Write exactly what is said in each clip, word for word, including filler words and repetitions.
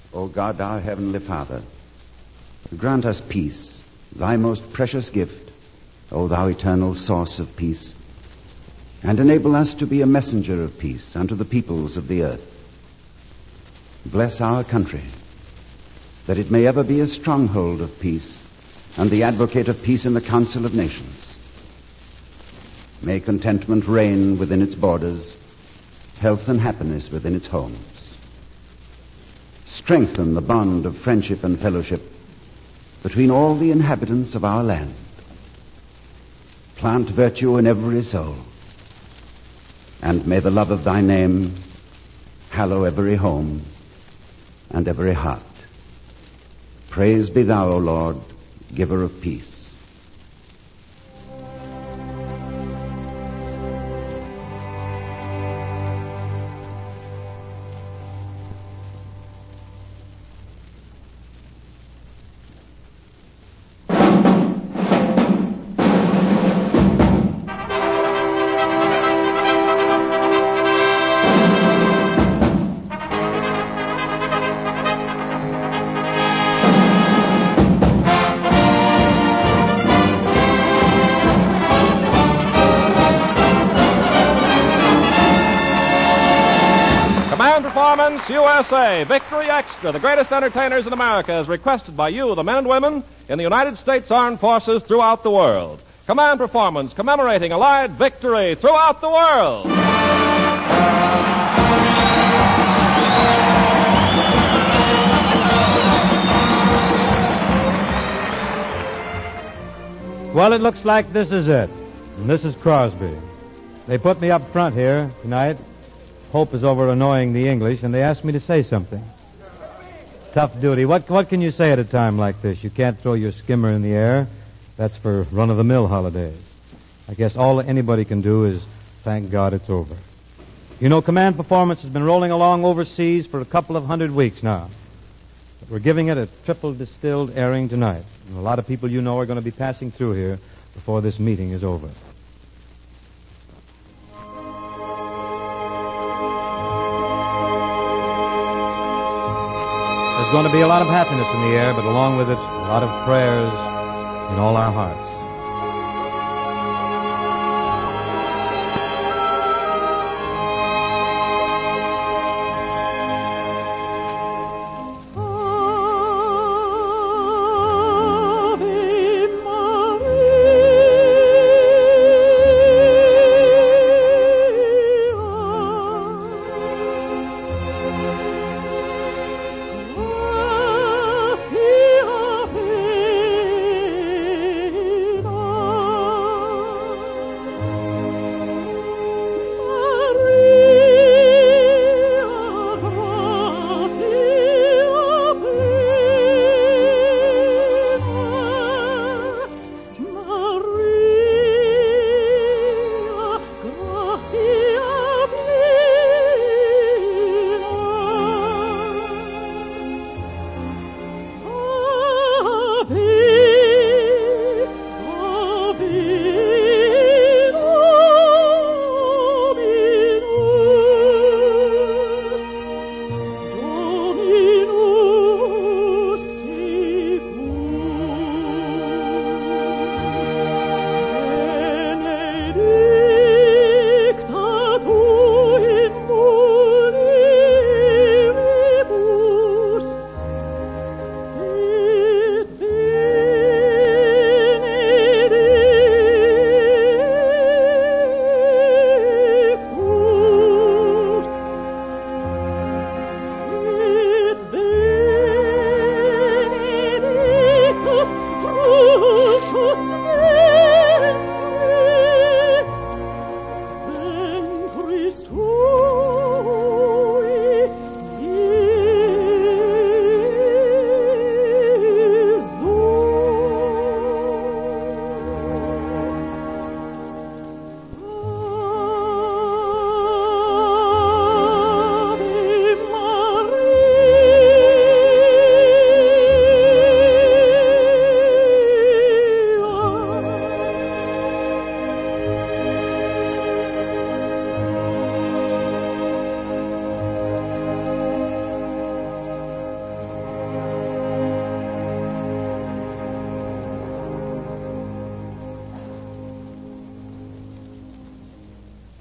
O God, our heavenly Father, grant us peace, thy most precious gift, O thou eternal source of peace, and enable us to be a messenger of peace unto the peoples of the earth. Bless our country, that it may ever be a stronghold of peace and the advocate of peace in the council of nations. May contentment reign within its borders, health and happiness within its homes. Strengthen the bond of friendship and fellowship between all the inhabitants of our land. Plant virtue in every soul, and may the love of thy name hallow every home and every heart. Praise be thou, O Lord, giver of peace. U S A, Victory Extra, the greatest entertainers in America, is requested by you, the men and women in the United States Armed Forces throughout the world. Command performance commemorating Allied victory throughout the world. Well, it looks like this is it. And this is Crosby. They put me up front here tonight. Hope is over annoying the English, and they asked me to say something. Tough duty. What what can you say at a time like this? You can't throw your skimmer in the air. That's for run-of-the-mill holidays. I guess all anybody can do is thank God it's over. You know, command performance has been rolling along overseas for a couple of hundred weeks now. But we're giving it a triple distilled airing tonight. And a lot of people you know are going to be passing through here before this meeting is over. There's going to be a lot of happiness in the air, but along with it, a lot of prayers in all our hearts.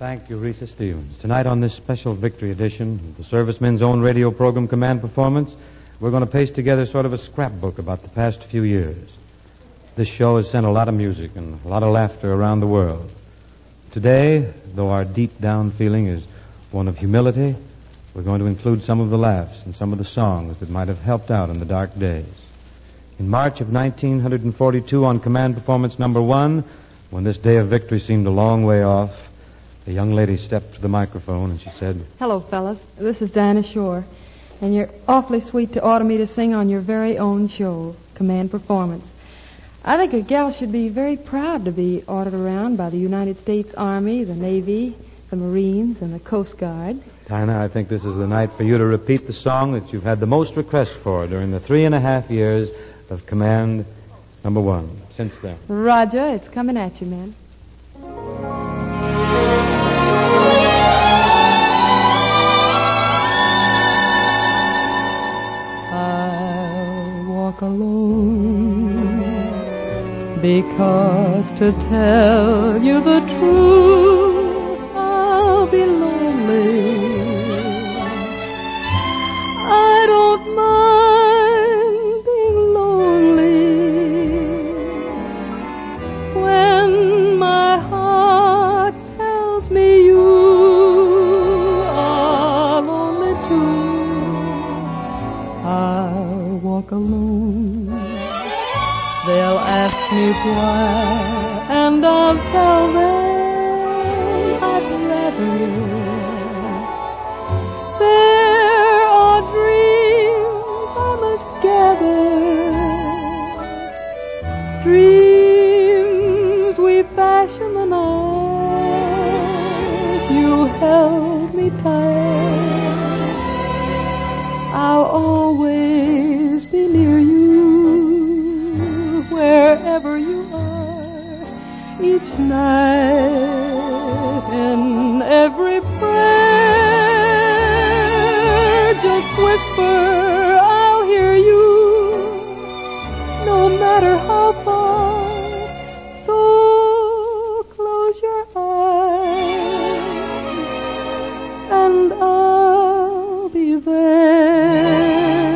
Thank you, Risa Stevens. Tonight on this special victory edition of the Servicemen's Own radio program, Command Performance, we're going to paste together sort of a scrapbook about the past few years. This show has sent a lot of music and a lot of laughter around the world. Today, though our deep down feeling is one of humility, we're going to include some of the laughs and some of the songs that might have helped out in the dark days. In March of nineteen forty-two, on Command Performance number one, when this day of victory seemed a long way off, a young lady stepped to the microphone and she said, "Hello, fellas. This is Dinah Shore, and you're awfully sweet to order me to sing on your very own show, Command Performance. I think a gal should be very proud to be ordered around by the United States Army, the Navy, the Marines, and the Coast Guard." Dinah, I think this is the night for you to repeat the song that you've had the most requests for during the three and a half years of Command number one. Since then. Roger, it's coming at you, man. I'll walk alone, because to tell you the truth, I'll be lonely. I don't mind being lonely when my heart tells me you are lonely too. I'll walk alone. They'll ask me why, and I'll tell them I'd rather. There are dreams I must gather, dreams we fashion the night you held me tight. I'll always be near you, wherever you are, each night, in every prayer. Just whisper, I'll hear you, no matter how far. So close your eyes, and I'll be there.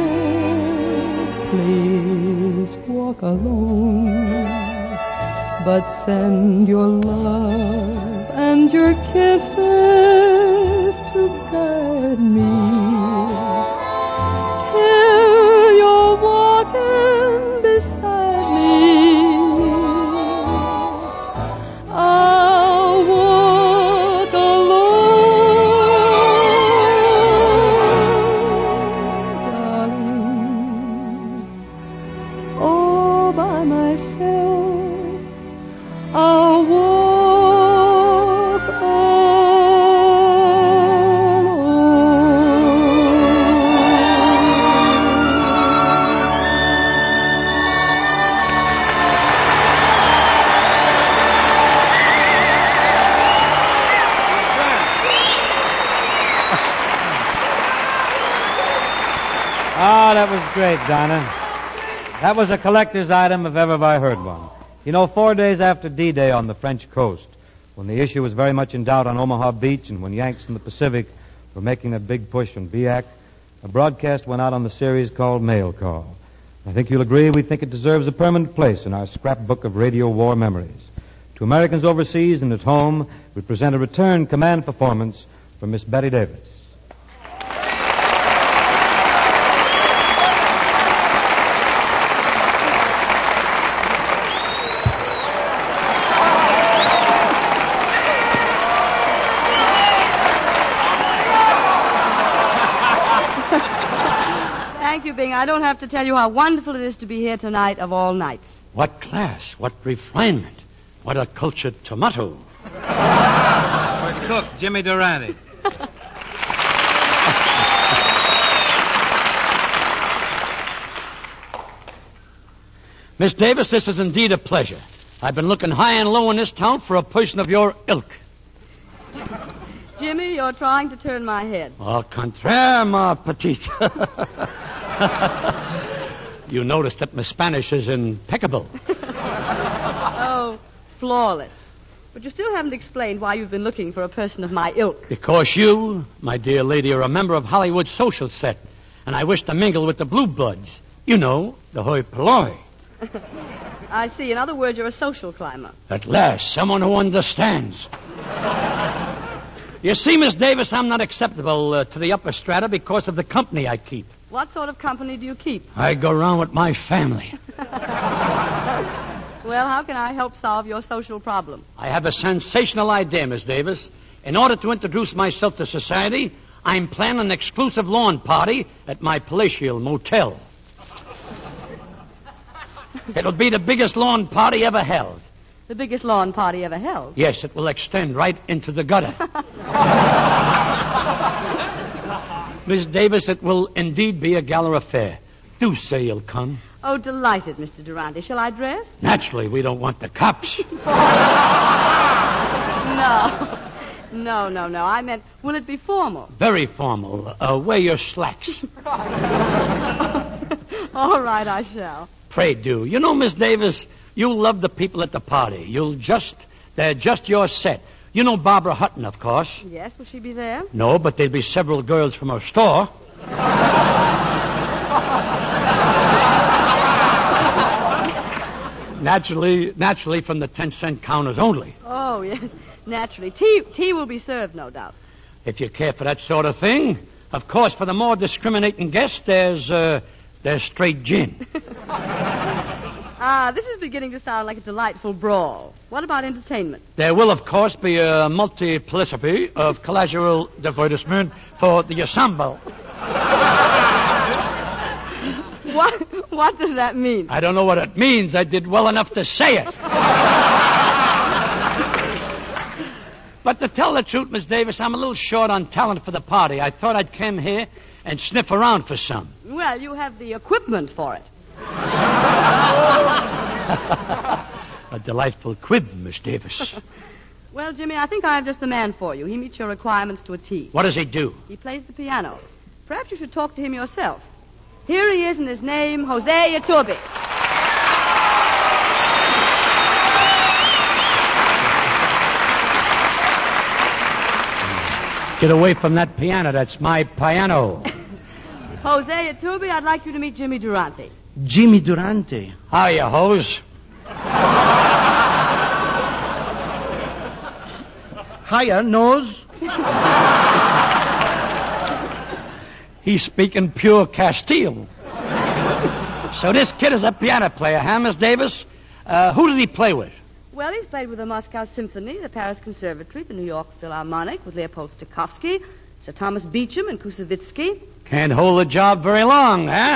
Please walk alone, but send your love and your kisses to guide me till you're walking beside me. I'll walk alone, darling, all by myself. I'll walk "Ah, that was great, Dinah. That was a collector's item if ever I heard one. You know, four days after D-Day on the French coast, when the issue was very much in doubt on Omaha Beach and when Yanks in the Pacific were making that big push on B I A C, a broadcast went out on the series called Mail Call. I think you'll agree we think it deserves a permanent place in our scrapbook of radio war memories. To Americans overseas and at home, we present a return command performance from Miss Betty Davis. Thank you, Bing. I don't have to tell you how wonderful it is to be here tonight of all nights. What class, what refinement, what a cultured tomato. Our cook, Jimmy Durante. Miss Davis, this is indeed a pleasure. I've been looking high and low in this town for a person of your ilk. Jimmy, you're trying to turn my head. Au contraire, ma petite. You notice that my Spanish is impeccable. Oh, flawless. But you still haven't explained why you've been looking for a person of my ilk. Because you, my dear lady, are a member of Hollywood's social set, and I wish to mingle with the blue bloods. You know, the hoi polloi. I see. In other words, you're a social climber. At last, someone who understands. You see, Miss Davis, I'm not acceptable uh, to the upper strata because of the company I keep. What sort of company do you keep? I go around with my family. Well, how can I help solve your social problem? I have a sensational idea, Miss Davis. In order to introduce myself to society, I'm planning an exclusive lawn party at my palatial motel. It'll be the biggest lawn party ever held. The biggest lawn party ever held? Yes, it will extend right into the gutter. Miss Davis, it will indeed be a gala affair. Do say you'll come. Oh, delighted, Mister Durante. Shall I dress? Naturally, we don't want the cops. No. No, no, no. I meant, will it be formal? Very formal. Uh, wear your slacks. All right, I shall. Pray do. You know, Miss Davis, you'll love the people at the party. You'll just, they're just your set. You know Barbara Hutton, of course. Yes, will she be there? No, but there'll be several girls from her store. naturally, naturally from the ten-cent counters only. Oh, yes, naturally. Tea, tea will be served, no doubt. If you care for that sort of thing. Of course, for the more discriminating guests, there's, uh, there's straight gin. Ah, this is beginning to sound like a delightful brawl. What about entertainment? There will, of course, be a multiplicity of collateral divertisement for the ensemble. What, what does that mean? I don't know what it means. I did well enough to say it. But to tell the truth, Miss Davis, I'm a little short on talent for the party. I thought I'd come here and sniff around for some. Well, you have the equipment for it. A delightful quib, Miss Davis. Well, Jimmy, I think I have just the man for you. He meets your requirements to a T. What does he do? He plays the piano. Perhaps you should talk to him yourself. Here he is, and his name, Jose Iturbe. Get away from that piano. That's my piano. Jose Iturbe, I'd like you to meet Jimmy Durante. Jimmy Durante. Hiya, hose. Hiya, nose. He's speaking pure Castile. So this kid is a piano player, huh, Miss Davis? Uh, who did he play with? Well, he's played with the Moscow Symphony, the Paris Conservatory, the New York Philharmonic, with Leopold Stokowski, Sir Thomas Beecham, and Kusevitsky. Can't hold the job very long, huh?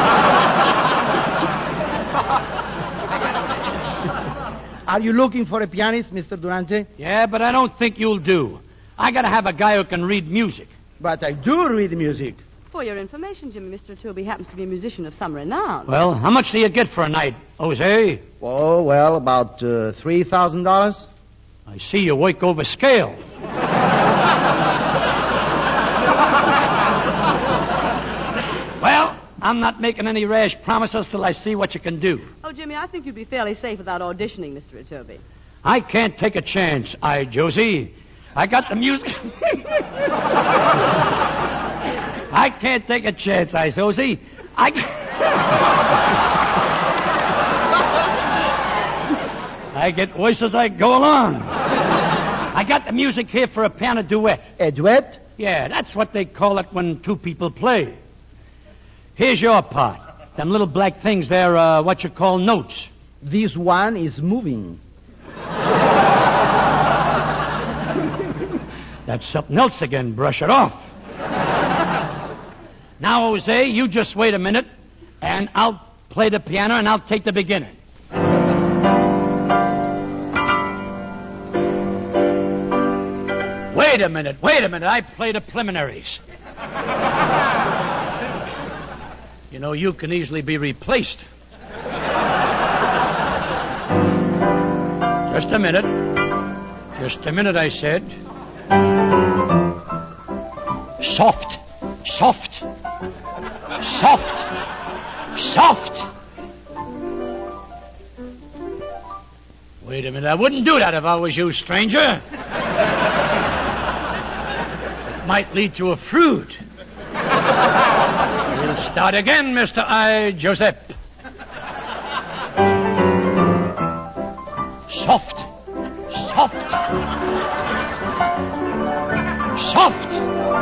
Are you looking for a pianist, Mister Durante? Yeah, but I don't think you'll do. I gotta have a guy who can read music. But I do read music. For your information, Jimmy, Mister Iturbe happens to be a musician of some renown. Well, how much do you get for a night, Jose? Oh, well, about uh, three thousand dollars. I see you work over scale. Well, I'm not making any rash promises till I see what you can do. Oh, Jimmy, I think you'd be fairly safe without auditioning, Mister Iturbe. I can't take a chance, I, Josie. I got the music. I can't take a chance, I, Josie. I. I get worse as I go along. I got the music here for a piano duet. A duet? Yeah, that's what they call it when two people play. Here's your part. Them little black things, they're uh, what you call notes. This one is moving. That's something else again. Brush it off. Now, Jose, you just wait a minute, and I'll play the piano, and I'll take the beginning. Wait a minute, wait a minute. I play the preliminaries. You know, you can easily be replaced. Just a minute. Just a minute, I said. Soft. Soft. Soft. Soft. Wait Wait a minute. I wouldn't do that if I was you, stranger. It might lead to a fruit. We'll start again, Mister I. Joseph. Soft. Soft. Soft.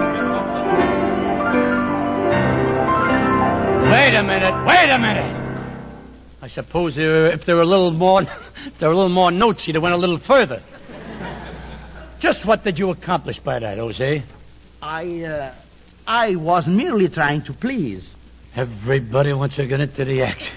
Wait a minute. Wait a minute. I suppose uh, if there were a little more, if there were a little more notes, you'd have went a little further. Just what did you accomplish by that, Jose? I, uh, I was merely trying to please. Everybody wants to get into the act.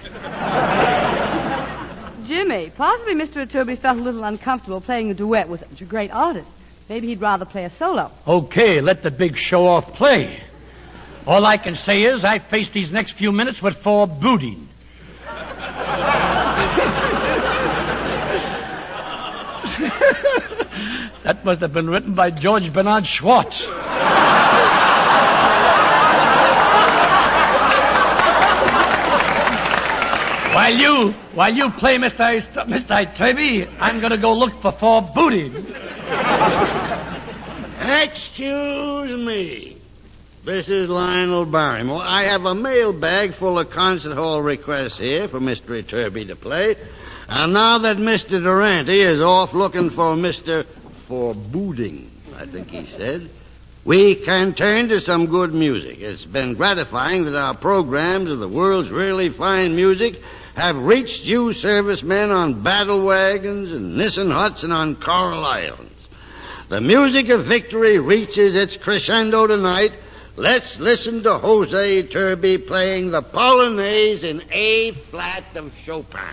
Jimmy, possibly Mister Iturbe felt a little uncomfortable playing a duet with such a great artist. Maybe he'd rather play a solo. Okay, let the big show-off play. All I can say is I face these next few minutes with foreboding. That must have been written by George Bernard Schwartz. While you, while you play Mister I- Mister Iturbe, I'm going to go look for foreboding. Excuse me. This is Lionel Barrymore. I have a mail bag full of concert hall requests here for Mister Iturbe to play. And now that Mister Durante is off looking for Mister Foreboding, I think he said, we can turn to some good music. It's been gratifying that our programs of the world's really fine music have reached you servicemen on battle wagons and Nissen huts and on Coral Islands. The music of victory reaches its crescendo tonight. Let's listen to Jose Iturbe playing the Polonaise in A flat of Chopin.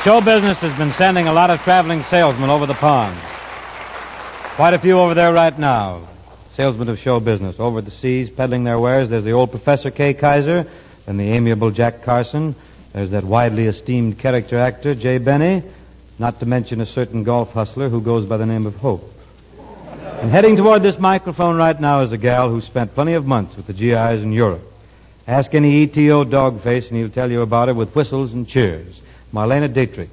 Show business has been sending a lot of traveling salesmen over the pond. Quite a few over there right now. Salesmen of show business. Over the seas, peddling their wares, there's the old Professor K. Kaiser and the amiable Jack Carson. There's that widely esteemed character actor, Jay Benny, not to mention a certain golf hustler who goes by the name of Hope. And heading toward this microphone right now is a gal who spent plenty of months with the G Is in Europe. Ask any E T O dogface and he'll tell you about her with whistles and cheers. Marlene Dietrich.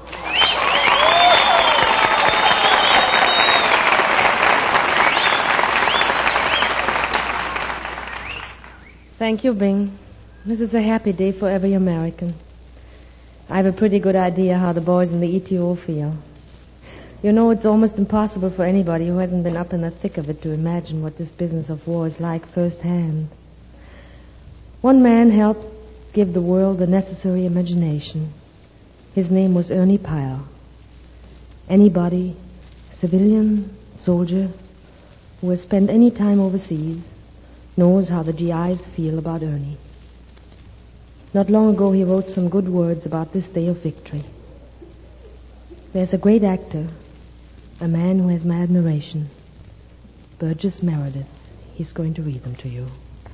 Thank you, Bing. This is a happy day for every American. I have a pretty good idea how the boys in the E T O feel. You know, it's almost impossible for anybody who hasn't been up in the thick of it to imagine what this business of war is like firsthand. One man helped give the world the necessary imagination. His name was Ernie Pyle. Anybody, civilian, soldier, who has spent any time overseas knows how the G Is feel about Ernie. Not long ago, he wrote some good words about this day of victory. There's a great actor, a man who has my admiration, Burgess Meredith. He's going to read them to you.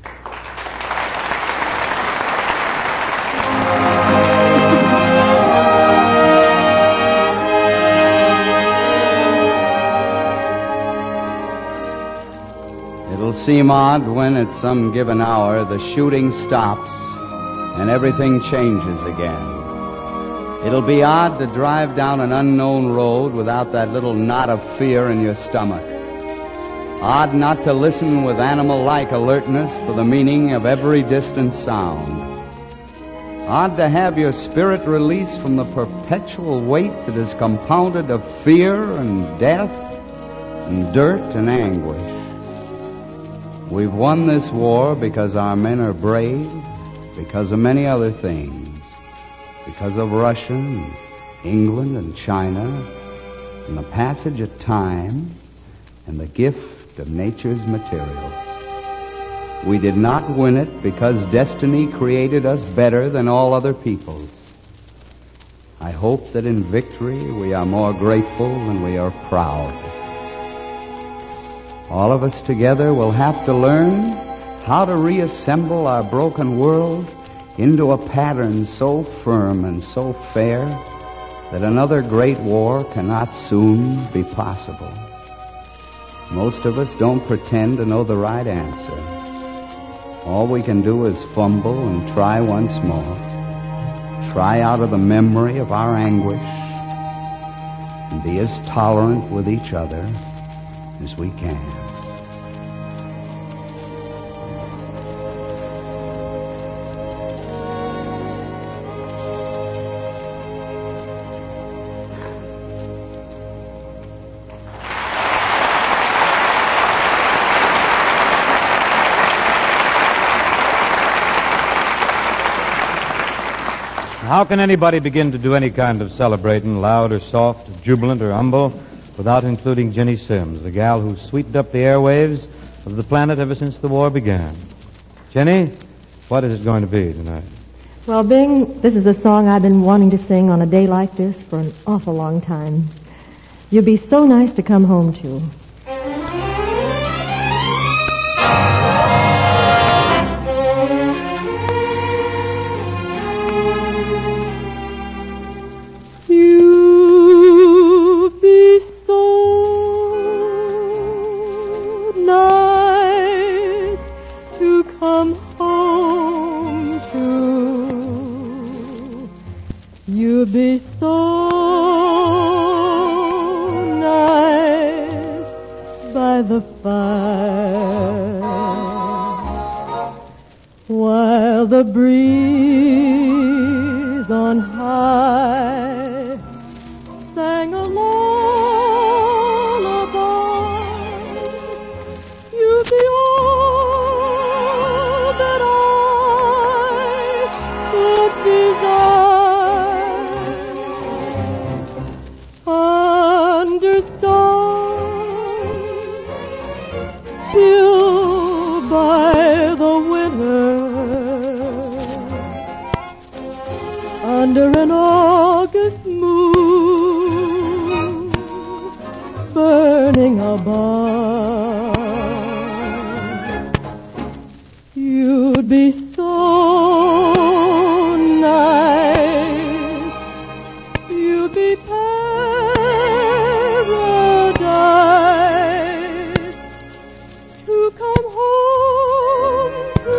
It'll seem odd when at some given hour the shooting stops and everything changes again. It'll be odd to drive down an unknown road without that little knot of fear in your stomach. Odd not to listen with animal-like alertness for the meaning of every distant sound. Odd to have your spirit released from the perpetual weight that is compounded of fear and death and dirt and anguish. We've won this war because our men are brave, because of many other things, because of Russia and England and China and the passage of time and the gift of nature's materials. We did not win it because destiny created us better than all other peoples. I hope that in victory we are more grateful than we are proud. All of us together will have to learn how to reassemble our broken world into a pattern so firm and so fair that another great war cannot soon be possible. Most of us don't pretend to know the right answer. All we can do is fumble and try once more. Try out of the memory of our anguish and be as tolerant with each other as we can. How can anybody begin to do any kind of celebrating, loud or soft, jubilant or humble, without including Jenny Sims, the gal who sweetened up the airwaves of the planet ever since the war began? Jenny, what is it going to be tonight? Well, Bing, this is a song I've been wanting to sing on a day like this for an awful long time. You'd be so nice to come home to. You'd be so nice by the fire while the breeze on high sang a lullaby. You'd be all that I could desire. Under stars, chilled by the winter, under an August moon burning above. You'd be so nice. You'd be paradise to come home to.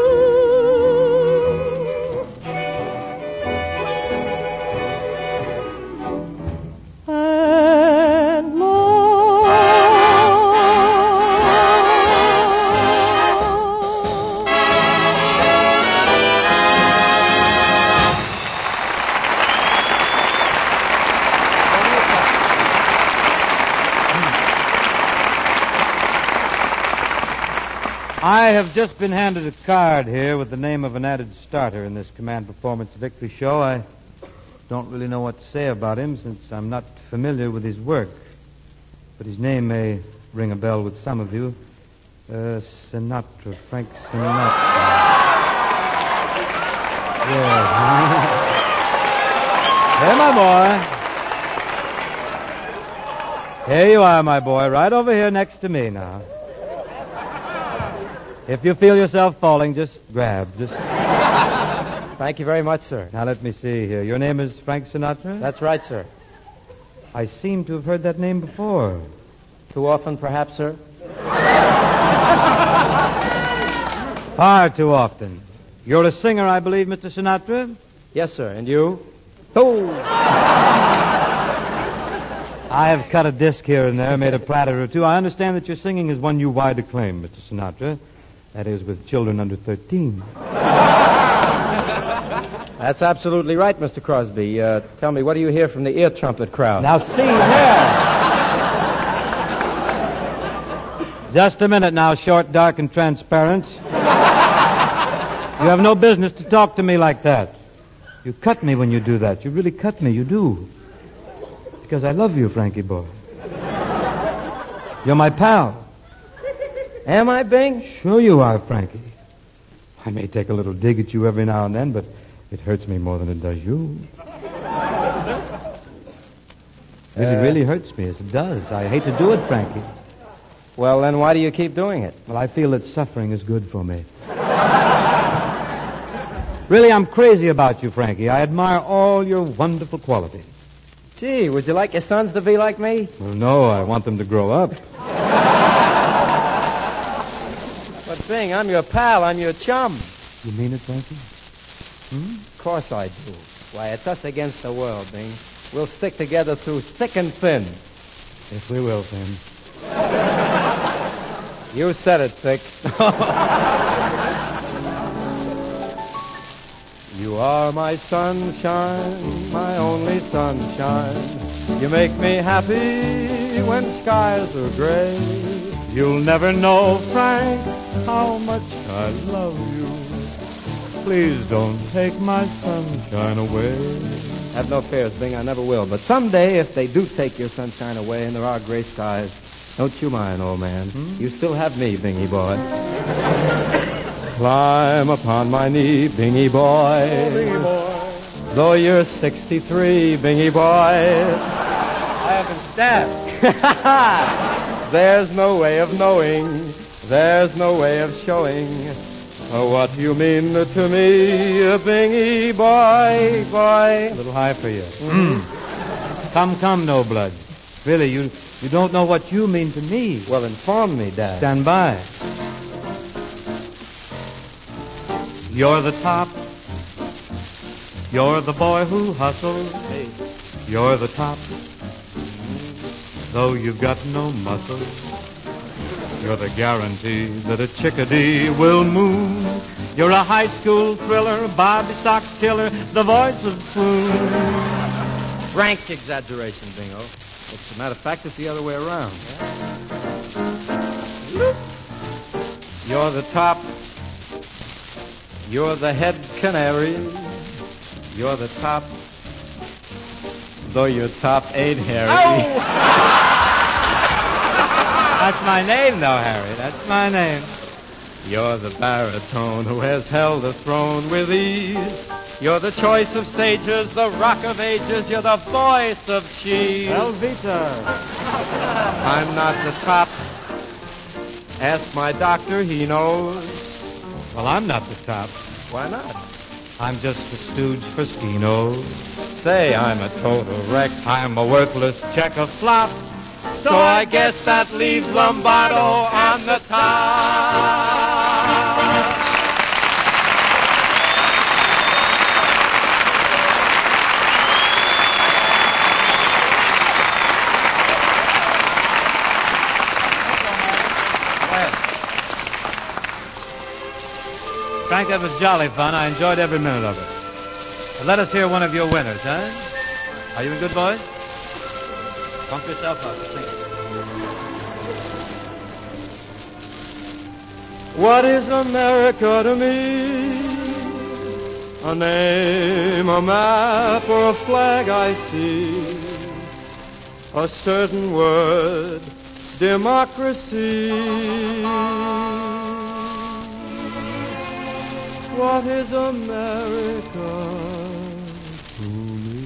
And I have just been handed a card here with the name of an added starter in this Command Performance Victory show. I don't really know what to say about him since I'm not familiar with his work. But his name may ring a bell with some of you. Uh, Sinatra, Frank Sinatra. Yeah. Hey, my boy. Here you are, my boy, right over here next to me now. If you feel yourself falling, just grab. Just. Thank you very much, sir. Now, let me see here. Your name is Frank Sinatra? That's right, sir. I seem to have heard that name before. Too often, perhaps, sir? Far too often. You're a singer, I believe, Mister Sinatra? Yes, sir. And you? Oh! I have cut a disc here and there, made a platter or two. I understand that your singing has won you wide acclaim, Mister Sinatra. That is, with children under thirteen. That's absolutely right, Mister Crosby. Uh, tell me, what do you hear from the ear trumpet crowd? Now, see here. Just a minute now, short, dark, and transparent. You have no business to talk to me like that. You cut me when you do that. You really cut me. You do. Because I love you, Frankie boy. You're my pal. Am I, Bing? Sure you are, Frankie. I may take a little dig at you every now and then, but it hurts me more than it does you. It really, Uh, really hurts me, as it does. I hate to do it, Frankie. Well, then why do you keep doing it? Well, I feel that suffering is good for me. Really, I'm crazy about you, Frankie. I admire all your wonderful qualities. Gee, would you like your sons to be like me? Well, no, I want them to grow up. But, Bing, I'm your pal. I'm your chum. You mean it, Frankie? Hmm? Of course I do. Why, it's us against the world, Bing. We'll stick together through thick and thin. Yes, we will, Finn. You said it, Thick. You are my sunshine, my only sunshine. You make me happy when skies are gray. You'll never know, Frank, how much I love you. Please don't take my sunshine away. Have no fears, Bing, I never will. But someday, if they do take your sunshine away and there are gray skies, don't you mind, old man. Hmm? You still have me, Bingy boy. Climb upon my knee, Bingy boy. Oh, Bingy boy. Though you're sixty-three, Bingy boy. I haven't stabbed. There's no way of knowing, there's no way of showing what you mean to me, Bingy boy, boy. A little high for you. Mm. Come, come, no blood. Really, you you don't know what you mean to me. Well, inform me, Dad. Stand by. You're the top. You're the boy who hustles. Hey. You're the top. Though you've got no muscle, you're the guarantee that a chickadee will move. You're a high school thriller, Bobby Sox killer, the voice of swoon. Rank exaggeration, Bingo. As a matter of fact, it's the other way around. You're the top. You're the head canary. You're the top. Though your top ain't hairy. Oh! That's my name, though, Harry. That's my name. You're the baritone who has held the throne with ease. You're the choice of sages, the rock of ages. You're the voice of cheese. Velveeta. I'm not the top. Ask my doctor, he knows. Well, I'm not the top. Why not? I'm just a stooge for Skinos. Say I'm a total wreck. I'm a worthless check of flop. So I guess that leaves Lombardo on the top. Frank, that was jolly fun. I enjoyed every minute of it. But let us hear one of your winners, huh? Are you in good voice? Pump yourself up. Sing it. What is America to me? A name, a map, or a flag I see. A certain word, democracy. What is America to me?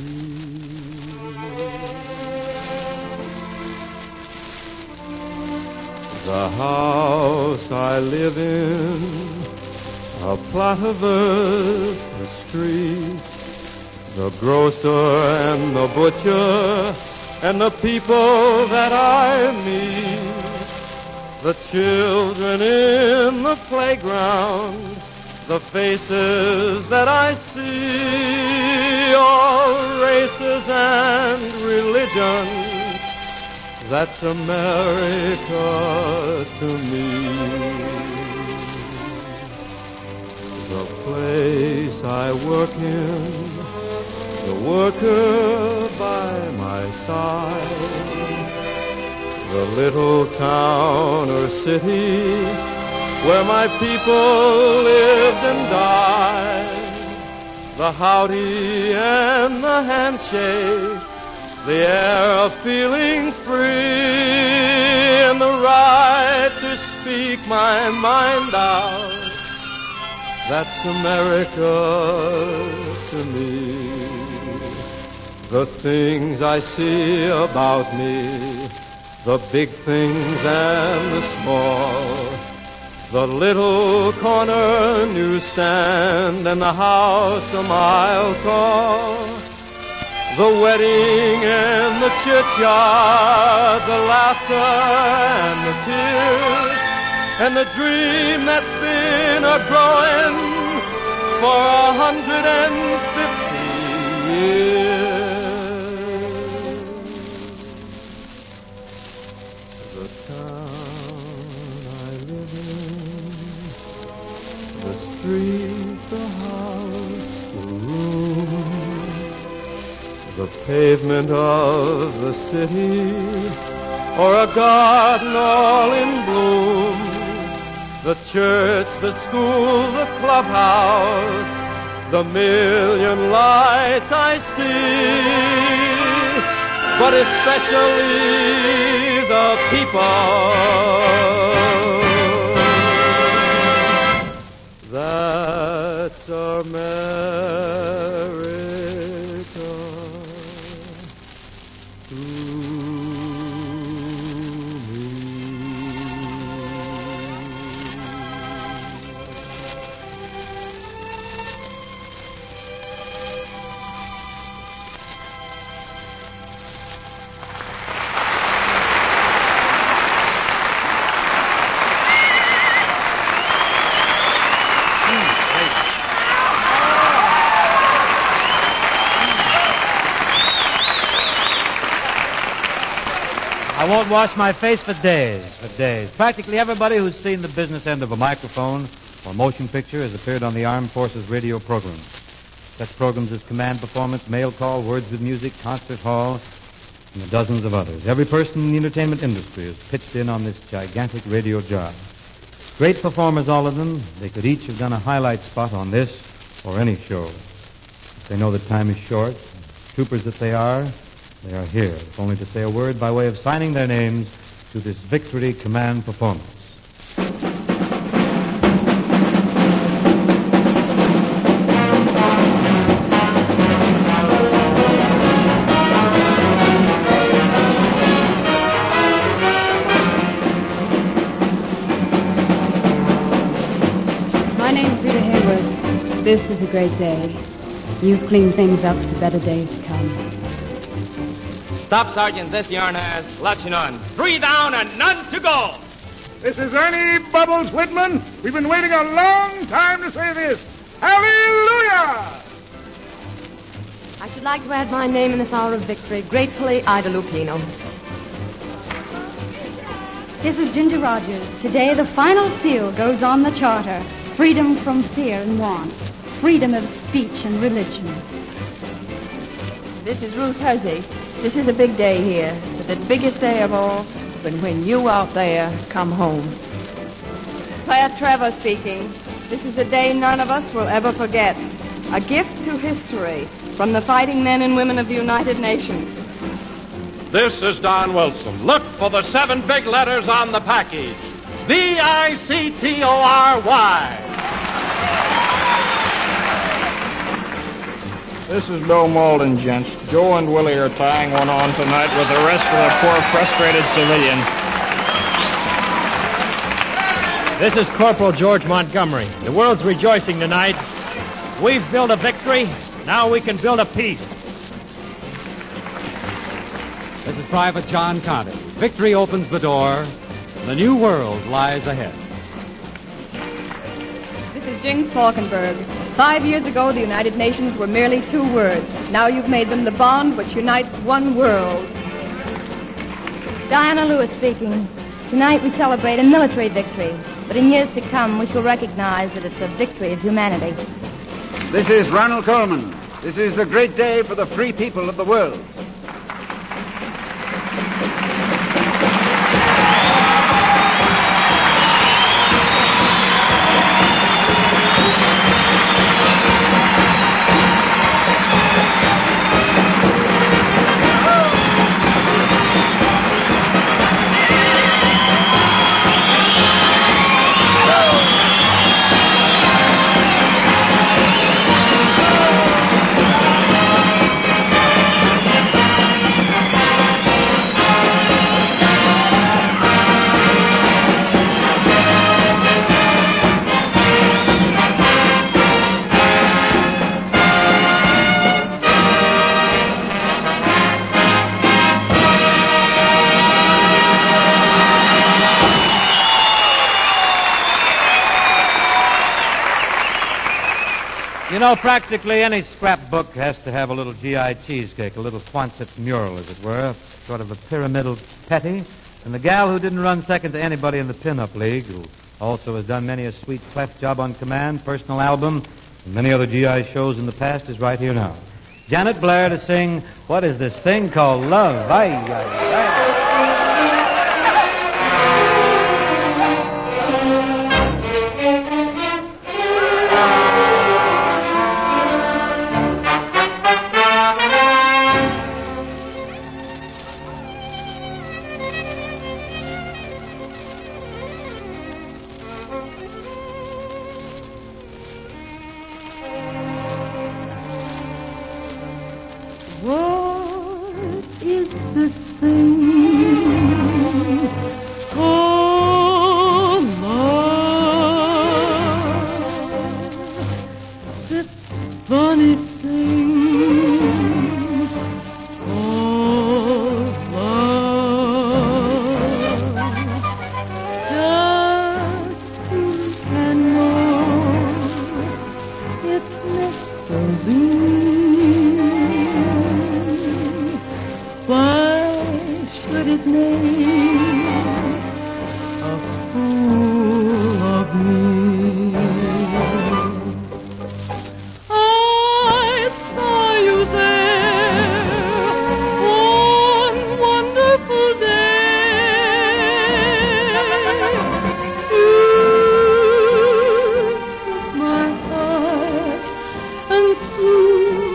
The house I live in, a plot of earth, a street, the grocer and the butcher, and the people that I meet, the children in the playground, the faces that I see, all races and religions. That's America to me. The place I work in, the worker by my side, the little town or city where my people lived and died, the howdy and the handshake, the air of feeling free, and the right to speak my mind out. That's America to me. The things I see about me, the big things and the small, the little corner newsstand and the house a mile tall, the wedding and the churchyard, the laughter and the tears, and the dream that's been a-growing for a hundred and fifty years. The town I live in, the street, the house, the room, the pavement of the city, or a garden all in bloom, the church, the school, the clubhouse, the million lights I see, but especially the people. That's America. I won't wash my face for days, for days. Practically everybody who's seen the business end of a microphone or motion picture has appeared on the Armed Forces radio program. Such programs as Command Performance, Mail Call, Words with Music, Concert Hall, and the dozens of others. Every person in the entertainment industry has pitched in on this gigantic radio job. Great performers, all of them. They could each have done a highlight spot on this or any show. If they know that time is short, troopers that they are, they are here, if only to say a word by way of signing their names to this Victory Command Performance. This is a great day. You've cleaned things up for better days to come. Stop, Sergeant. This yarn has lots on. Three down and none to go. This is Ernie Bubbles Whitman. We've been waiting a long time to say this. Hallelujah! I should like to add my name in this hour of victory. Gratefully, Ida Lupino. This is Ginger Rogers. Today, the final seal goes on the charter. Freedom from fear and want. Freedom of speech and religion. This is Ruth Huzzy. This is a big day here, but the biggest day of all, when when you out there come home. Claire Trevor speaking. This is a day none of us will ever forget. A gift to history from the fighting men and women of the United Nations. This is Don Wilson. Look for the seven big letters on the package. V I C T O R Y. This is Bill Malden, gents. Joe and Willie are tying one on tonight with the rest of the poor frustrated civilians. This is Corporal George Montgomery. The world's rejoicing tonight. We've built a victory. Now we can build a peace. This is Private John Conti. Victory opens the door. The new world lies ahead. This is Jing Falkenberg. Five years ago, the United Nations were merely two words. Now you've made them the bond which unites one world. Diana Lewis speaking. Tonight we celebrate a military victory, but in years to come we shall recognize that it's a victory of humanity. This is Ronald Coleman. This is the great day for the free people of the world. You know, practically any scrapbook has to have a little G I cheesecake, a little Quonset mural, as it were, sort of a pyramidal petty. And the gal who didn't run second to anybody in the Pin-Up League, who also has done many a sweet clef job on command, personal album, and many other G I shows in the past, is right here now. Janet Blair to sing, what is this thing called love? Aye, aye, aye.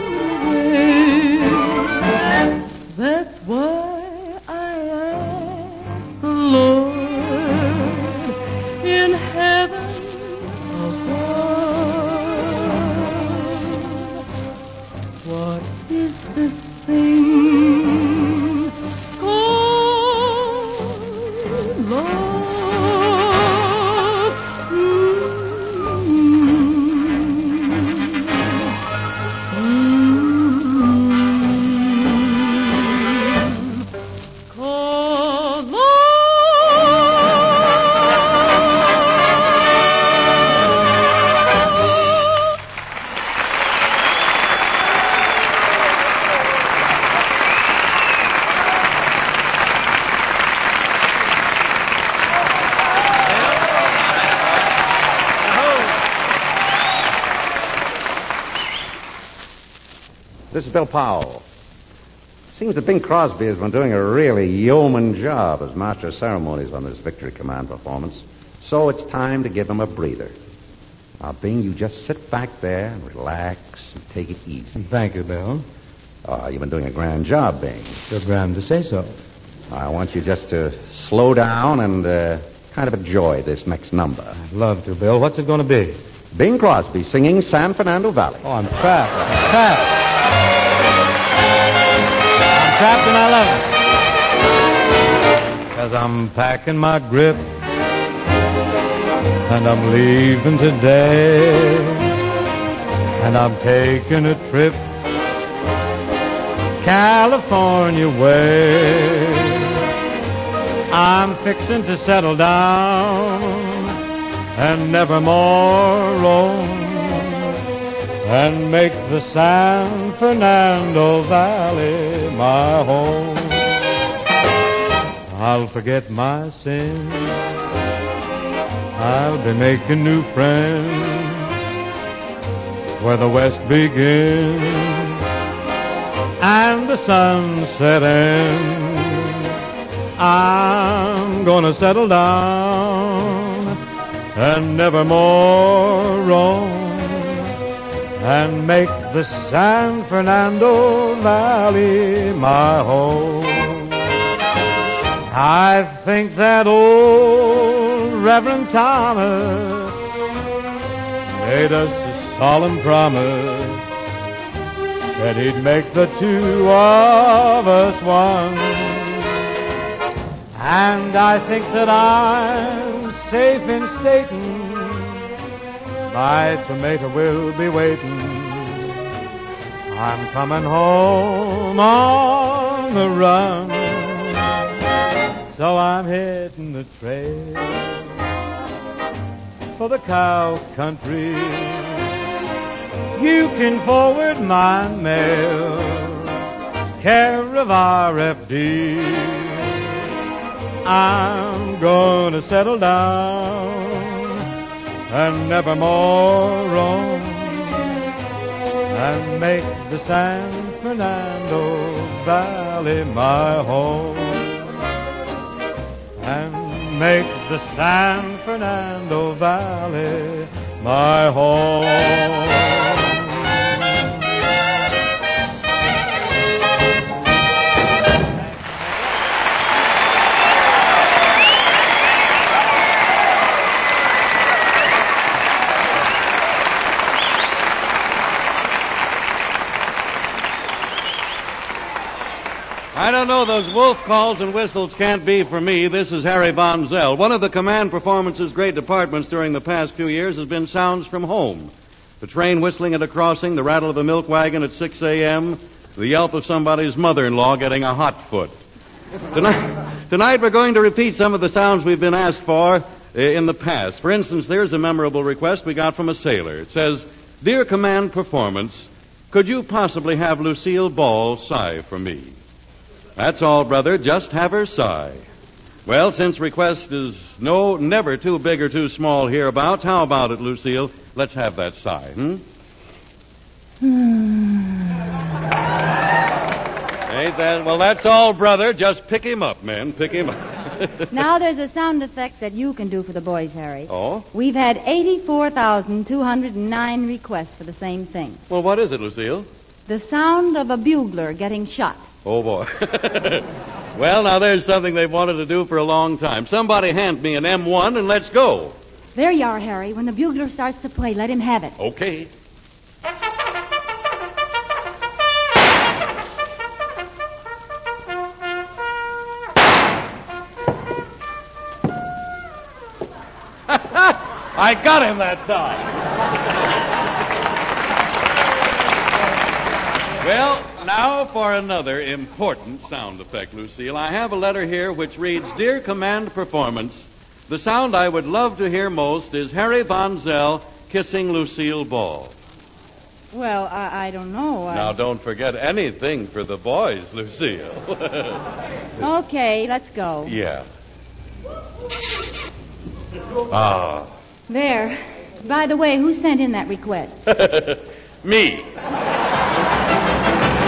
That's why I This is Bill Powell. Seems that Bing Crosby has been doing a really yeoman job as master of ceremonies on this Victory Command performance. So it's time to give him a breather. Now, Bing, you just sit back there and relax and take it easy. Thank you, Bill. Uh, you've been doing a grand job, Bing. You're grand to say so. I want you just to slow down and uh, kind of enjoy this next number. I'd love to, Bill. What's it going to be? Bing Crosby singing San Fernando Valley. Oh, I'm trapped. I'm trapped. I'm trapped and I love it. Cause I'm packing my grip and I'm leaving today and I'm taking a trip California way. I'm fixing to settle down and never more roam and make the San Fernando Valley my home. I'll forget my sins. I'll be making new friends where the west begins and the sunset ends. I'm gonna settle down and never more roam and make the San Fernando Valley my home. I think that old Reverend Thomas made us a solemn promise, said he'd make the two of us one. And I think that I'm safe in stating my tomato will be waiting. I'm coming home on the run, so I'm hitting the trail for the cow country. You can forward my mail, care of R F D. I'm gonna settle down and never more roam and make the San Fernando Valley my home and make the San Fernando Valley my home. I don't know, those wolf calls and whistles can't be for me. This is Harry Von Zell. One of the command performance's great departments during the past few years has been sounds from home. The train whistling at a crossing, the rattle of a milk wagon at six a.m., the yelp of somebody's mother-in-law getting a hot foot. Tonight, tonight we're going to repeat some of the sounds we've been asked for uh, in the past. For instance, there's a memorable request we got from a sailor. It says, "Dear command performance, could you possibly have Lucille Ball sigh for me?" That's all, brother. Just have her sigh. Well, since request is no, never too big or too small hereabouts, how about it, Lucille? Let's have that sigh, hmm? Ain't that? Well, that's all, brother. Just pick him up, man. Pick him up. Now there's a sound effect that you can do for the boys, Harry. Oh? We've had eighty-four thousand two hundred nine requests for the same thing. Well, what is it, Lucille? The sound of a bugler getting shot. Oh, boy. Well, now there's something they've wanted to do for a long time. Somebody hand me an M one and let's go. There you are, Harry. When the bugler starts to play, let him have it. Okay. I got him that time. Well, now for another important sound effect, Lucille. I have a letter here which reads, "Dear Command Performance, the sound I would love to hear most is Harry Von Zell kissing Lucille Ball." Well, I, I don't know. I... Now, don't forget anything for the boys, Lucille. Okay, let's go. Yeah. Ah. There. By the way, who sent in that request? Me.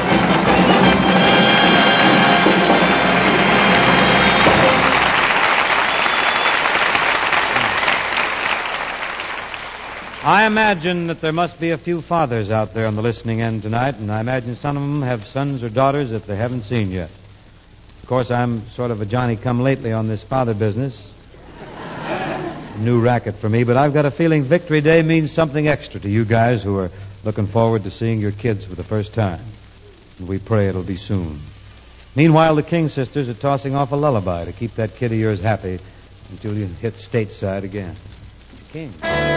I imagine that there must be a few fathers out there on the listening end tonight, and I imagine some of them have sons or daughters that they haven't seen yet. Of course, I'm sort of a Johnny-come-lately on this father business. New racket for me, but I've got a feeling Victory Day means something extra to you guys who are looking forward to seeing your kids for the first time. And we pray it'll be soon. Meanwhile, the King sisters are tossing off a lullaby to keep that kid of yours happy until you hit stateside again. King.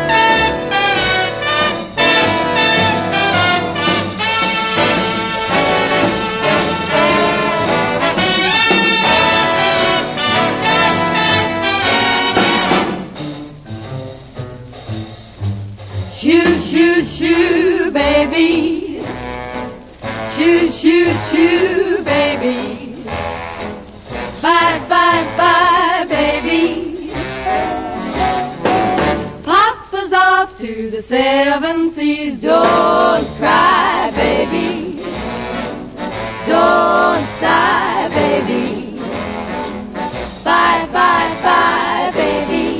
Shoo, shoo, shoo, baby. Shoo, shoo, shoo, baby. Bye, bye, bye, baby. Papa's off to the seven seas. Don't cry, baby. Don't sigh, baby. Bye, bye, bye, baby.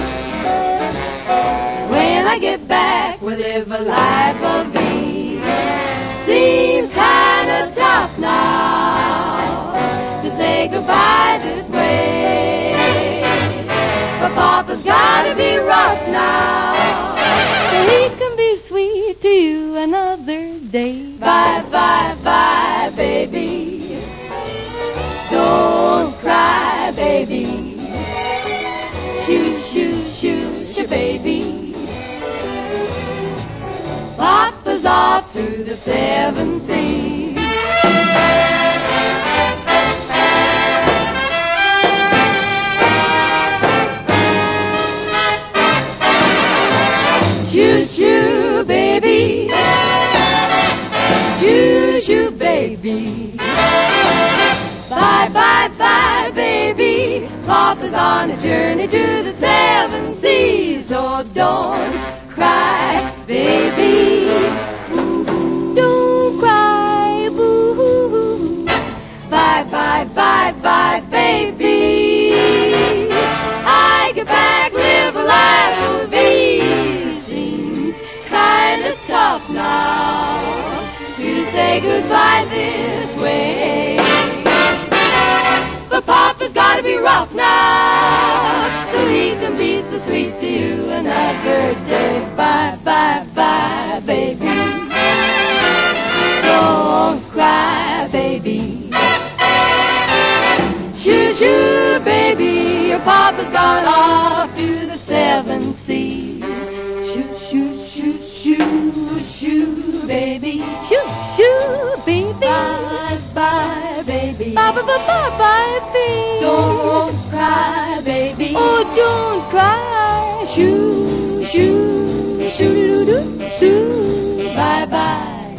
When I get back, will live a life of ease. Seems kinda tough now to say goodbye this way. But Papa's gotta be rough now, so he can be sweet to you another day. Bye, bye, bye, baby. Don't cry, baby. Shoo, shoo, shoo, shoo, baby. Papa's off to the seven seas. Shoo, shoo, baby. Shoo, shoo, baby. Bye, bye, bye, baby. Papa's on a journey to the seven seas. So don't cry, baby. Don't cry, boo. Bye, bye, bye, bye, baby. I get back, live a life of ease. Seems kinda tough now to say goodbye this way. But Papa's gotta be rough now, so he can be so sweet to you another day. Bye, bye, bye, baby. Don't cry, baby. Shoo, shoo, baby. Your Papa's gone off to the seven seas. Shoo, shoo, shoo, shoo, shoo, baby. Shoo, shoo, baby. Bye, bye, baby. Bye, bye, bye, bye, bye, baby. Don't cry, baby. Oh, don't cry. Shoo, shoo, shoo, doo, shoo. Bye, bye.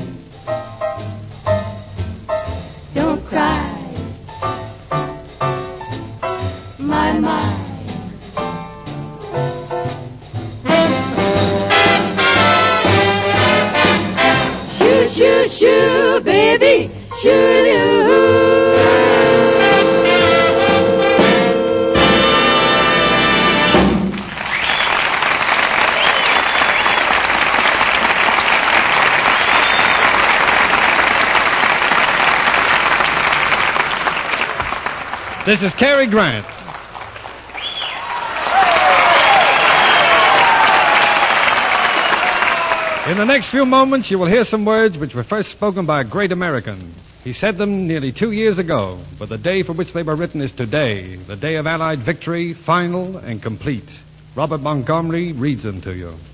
Don't cry. My, my. Shoo, shoo, shoo, baby. Shoo, This is Cary Grant. In the next few moments, you will hear some words which were first spoken by a great American. He said them nearly two years ago, but the day for which they were written is today, the day of Allied victory, final and complete. Robert Montgomery reads them to you.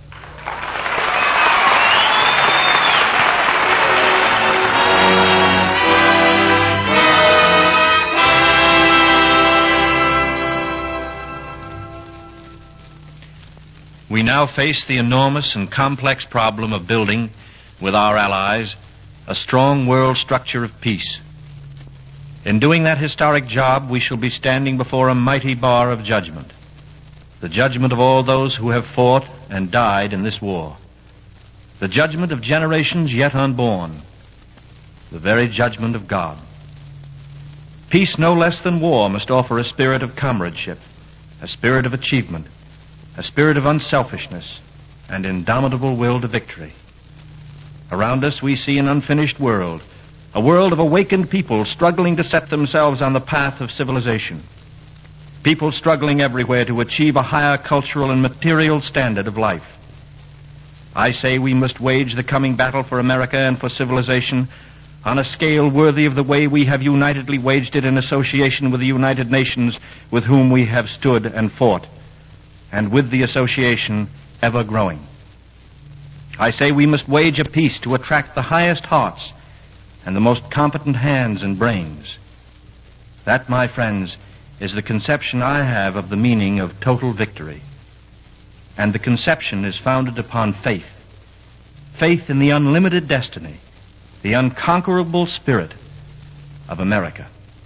We now face the enormous and complex problem of building, with our allies, a strong world structure of peace. In doing that historic job, we shall be standing before a mighty bar of judgment, the judgment of all those who have fought and died in this war, the judgment of generations yet unborn, the very judgment of God. Peace, no less than war, must offer a spirit of comradeship, a spirit of achievement, a spirit of unselfishness, and indomitable will to victory. Around us we see an unfinished world, a world of awakened people struggling to set themselves on the path of civilization. People struggling everywhere to achieve a higher cultural and material standard of life. I say we must wage the coming battle for America and for civilization on a scale worthy of the way we have unitedly waged it in association with the United Nations, with whom we have stood and fought, and with the association ever growing. I say we must wage a peace to attract the highest hearts and the most competent hands and brains. That, my friends, is the conception I have of the meaning of total victory. And the conception is founded upon faith. Faith in the unlimited destiny, the unconquerable spirit of America.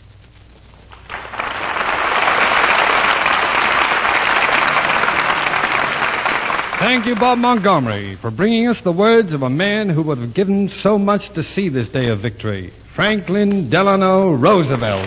Thank you, Bob Montgomery, for bringing us the words of a man who would have given so much to see this day of victory, Franklin Delano Roosevelt.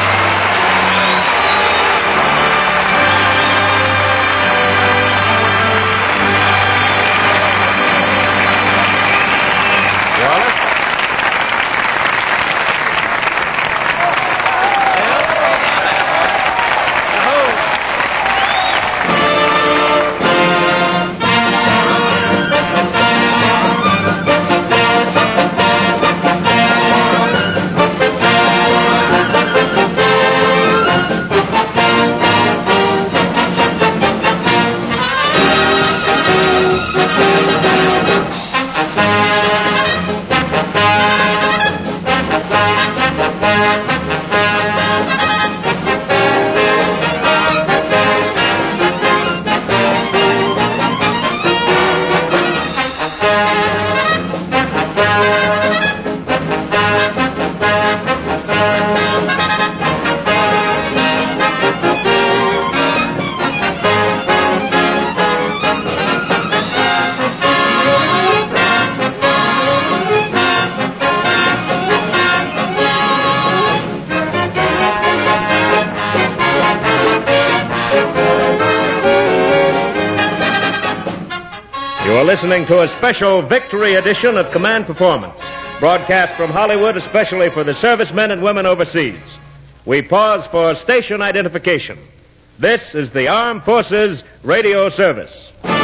Listening to a special victory edition of Command Performance, broadcast from Hollywood especially for the servicemen and women overseas. We pause for station identification. This is the Armed Forces Radio Service.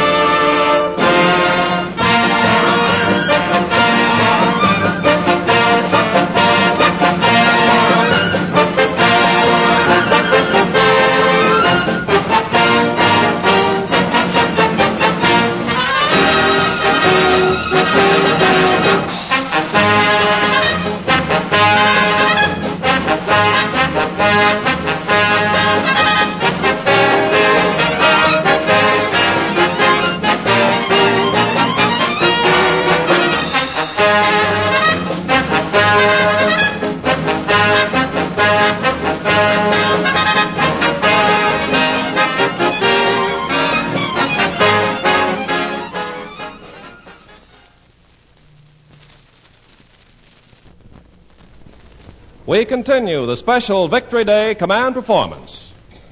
We continue the special Victory Day Command Performance.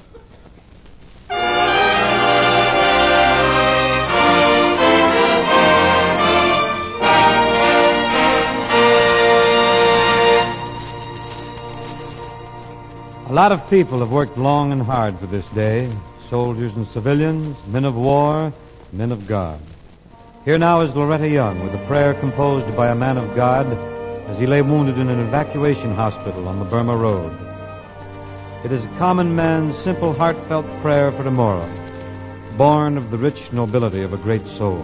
A lot of people have worked long and hard for this day. Soldiers and civilians, men of war, men of God. Here now is Loretta Young with a prayer composed by a man of God as he lay wounded in an evacuation hospital on the Burma Road. It is a common man's simple, heartfelt prayer for tomorrow, born of the rich nobility of a great soul.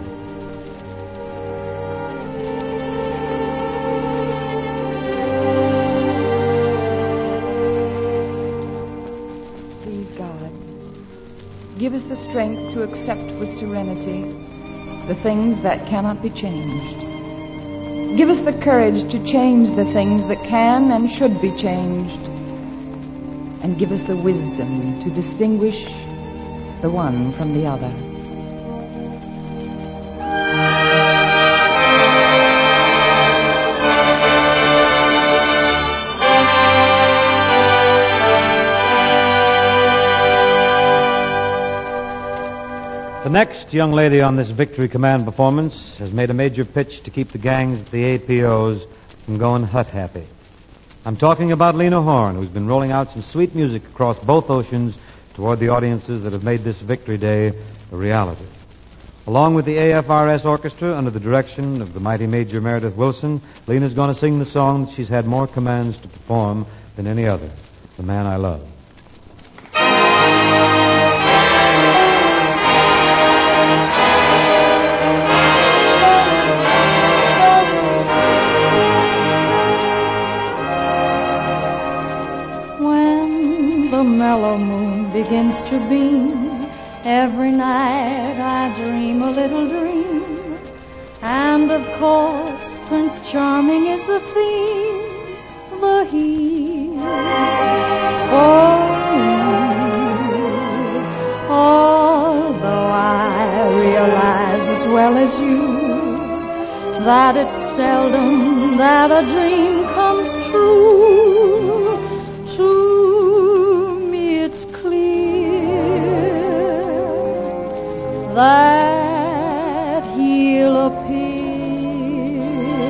Please, God, give us the strength to accept with serenity the things that cannot be changed. Give us the courage to change the things that can and should be changed. And give us the wisdom to distinguish the one from the other. The next young lady on this Victory Command performance has made a major pitch to keep the gangs at the A P Os from going hut-happy. I'm talking about Lena Horne, who's been rolling out some sweet music across both oceans toward the audiences that have made this Victory Day a reality. Along with the A F R S Orchestra, under the direction of the mighty Major Meredith Wilson, Lena's going to sing the song that she's had more commands to perform than any other, The Man I Love. When the mellow moon begins to beam, every night I dream a little dream, and of course Prince Charming is the theme, the he for me. Although I realize as well as you that it's seldom that a dream comes true, to me it's clear that he'll appear.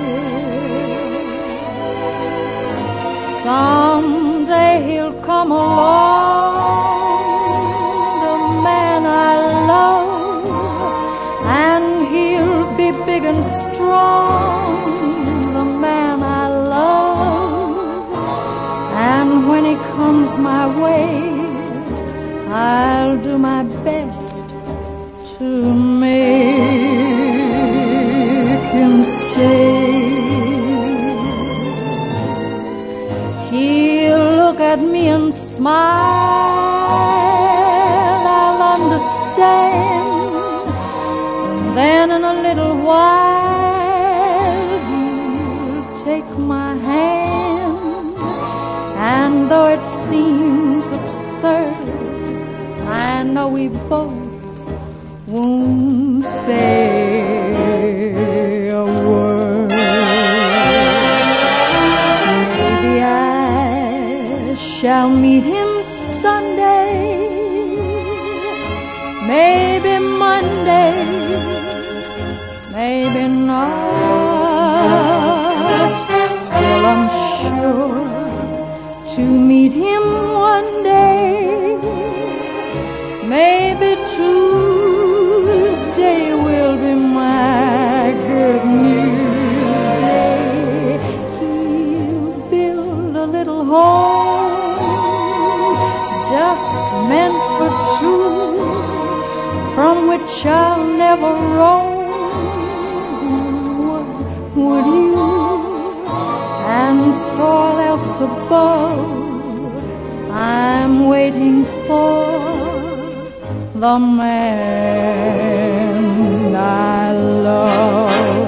Someday he'll come along, the man I love, and he'll be big and strong, the man I love. And when he comes my way, I'll do my best to make him stay. He'll look at me and smile, I'll understand. And then in a little while he'll take my hand, and though it seems absurd, I know we both won't say a word. Maybe I shall meet him Sunday, maybe Monday, maybe not. Still I'm sure to meet him one day, maybe Tuesday will be my good news day. He'll build a little home just meant for two, from which I'll never roam. Would, would you? And soil else above, I'm waiting for the man I love.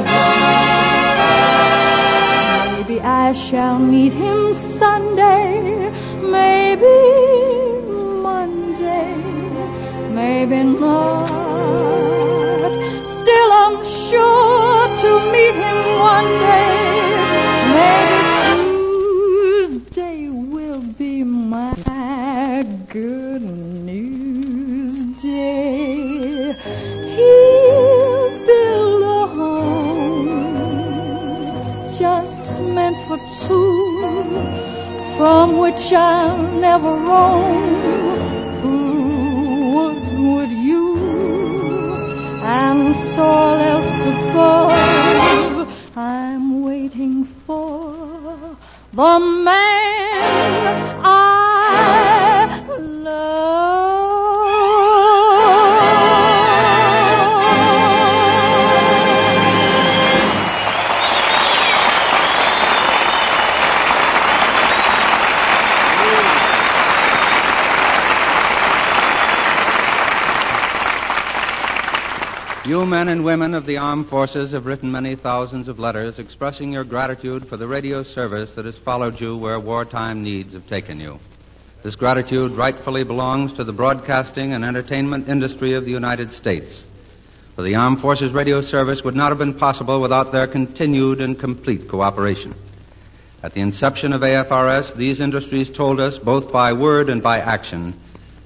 Maybe I shall meet him Sunday, maybe Monday, maybe not. Still I'm sure to meet him one day, maybe Tuesday will be my good news day. He'll build a home just meant for two, from which I'll never roam. Would, would you? And soil else above, I'm waiting for the man I love. You men and women of the armed forces have written many thousands of letters expressing your gratitude for the radio service that has followed you where wartime needs have taken you. This gratitude rightfully belongs to the broadcasting and entertainment industry of the United States. For the armed forces radio service would not have been possible without their continued and complete cooperation. At the inception of A F R S, these industries told us, both by word and by action,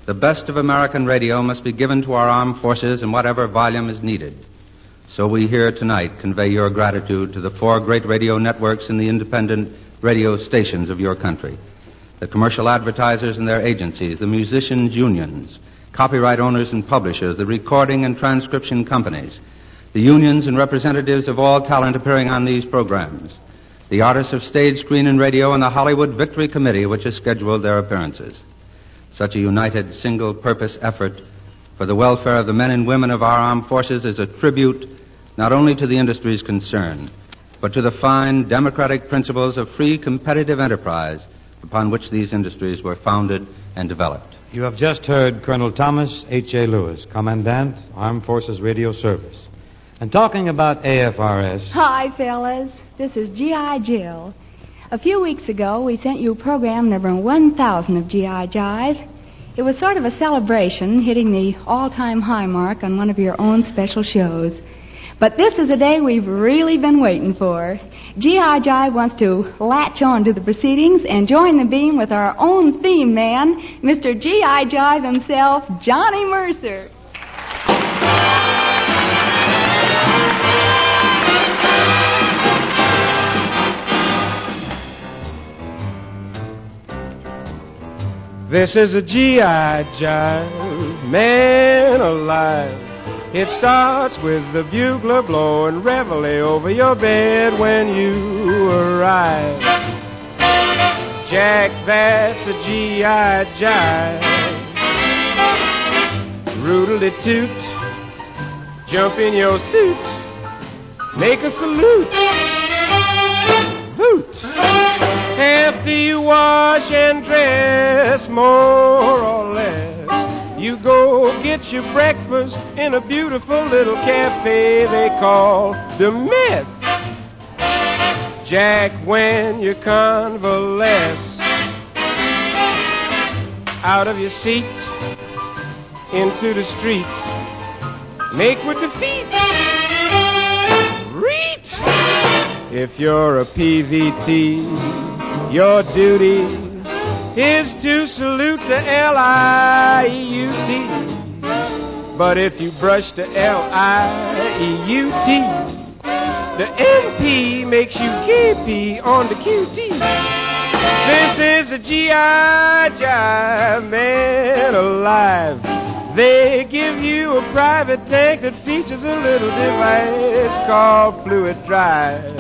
The best of American radio must be given to our armed forces in whatever volume is needed. So we here tonight convey your gratitude to the four great radio networks and the independent radio stations of your country, the commercial advertisers and their agencies, the musicians' unions, copyright owners and publishers, the recording and transcription companies, the unions and representatives of all talent appearing on these programs, the artists of stage, screen, and radio, and the Hollywood Victory Committee, which has scheduled their appearances. Such a united, single-purpose effort for the welfare of the men and women of our armed forces is a tribute not only to the industries concerned, but to the fine democratic principles of free competitive enterprise upon which these industries were founded and developed. You have just heard Colonel Thomas H A. Lewis, Commandant, Armed Forces Radio Service. And talking about A F R S... Hi, fellas. This is G I. Jill. A few weeks ago, we sent you program number one thousand of G I. Jive. It was sort of a celebration, hitting the all-time high mark on one of your own special shows. But this is a day we've really been waiting for. G I. Jive wants to latch on to the proceedings and join the beam with our own theme man, Mister G I. Jive himself, Johnny Mercer. This is a G I. Jive, man alive. It starts with the bugler blowing reveille over your bed when you arrive. Jack, that's a G I. Jive. Roodle-de-toot, jump in your suit, make a salute. Hoot! After you wash and dress, more or less, you go get your breakfast in a beautiful little cafe they call the Mess. Jack, when you convalesce out of your seat into the street, make with the feet, reach. If you're a P V T, your duty is to salute the L I E U T. But if you brush the L I E U T, the M P makes you K P on the Q T. This is a G I. Jive, man alive. They give you a private tank that features a little device called Fluid Drive.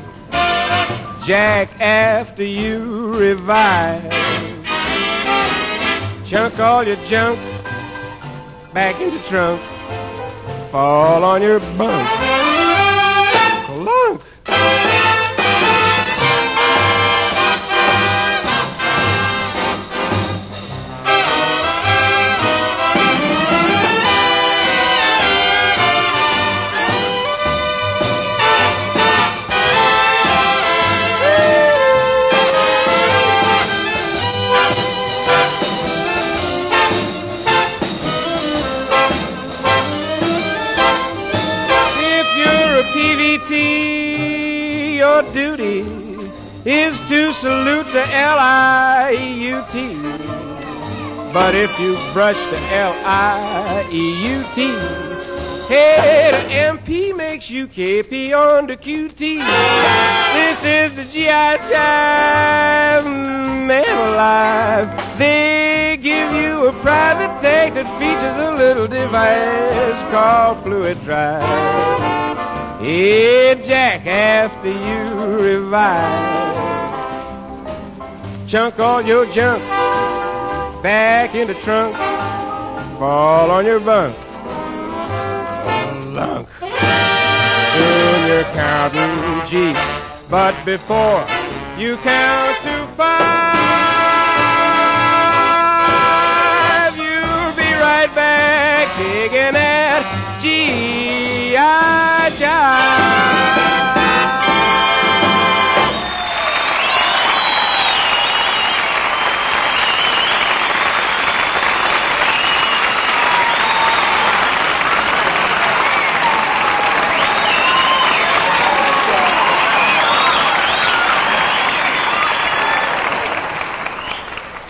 Jack, after you revive, chunk all your junk back in the trunk, fall on your bunk, clunk. Your duty is to salute the L I E U T. But if you brush the L I E U T, hey, the M P makes you K P on the Q T. This is the G I. Jive, man alive. They give you a private tank that features a little device called Fluid Drive. Hey, Jack, after you revive, chunk all your junk back in the trunk, fall on your bunk, lunk. Soon you're counting G, but before you count to five, you'll be right back digging at G I. Jive.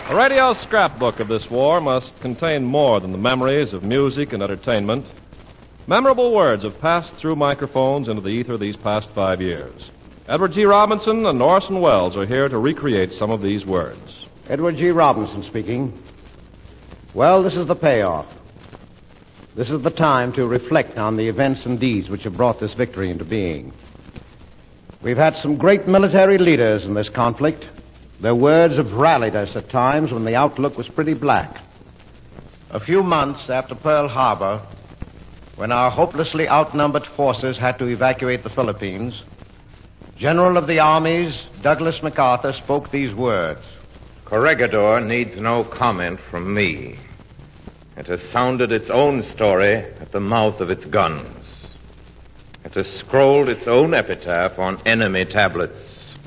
A radio scrapbook of this war must contain more than the memories of music and entertainment. Memorable words have passed through microphones into the ether these past five years. Edward G. Robinson and Orson Welles are here to recreate some of these words. Edward G. Robinson speaking. Well, this is the payoff. This is the time to reflect on the events and deeds which have brought this victory into being. We've had some great military leaders in this conflict. Their words have rallied us at times when the outlook was pretty black. A few months after Pearl Harbor, when our hopelessly outnumbered forces had to evacuate the Philippines, General of the Armies Douglas MacArthur spoke these words. Corregidor needs no comment from me. It has sounded its own story at the mouth of its guns. It has scrolled its own epitaph on enemy tablets.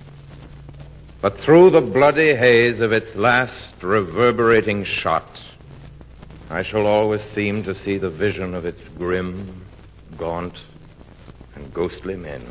But through the bloody haze of its last reverberating shot, I shall always seem to see the vision of its grim, gaunt, and ghostly men,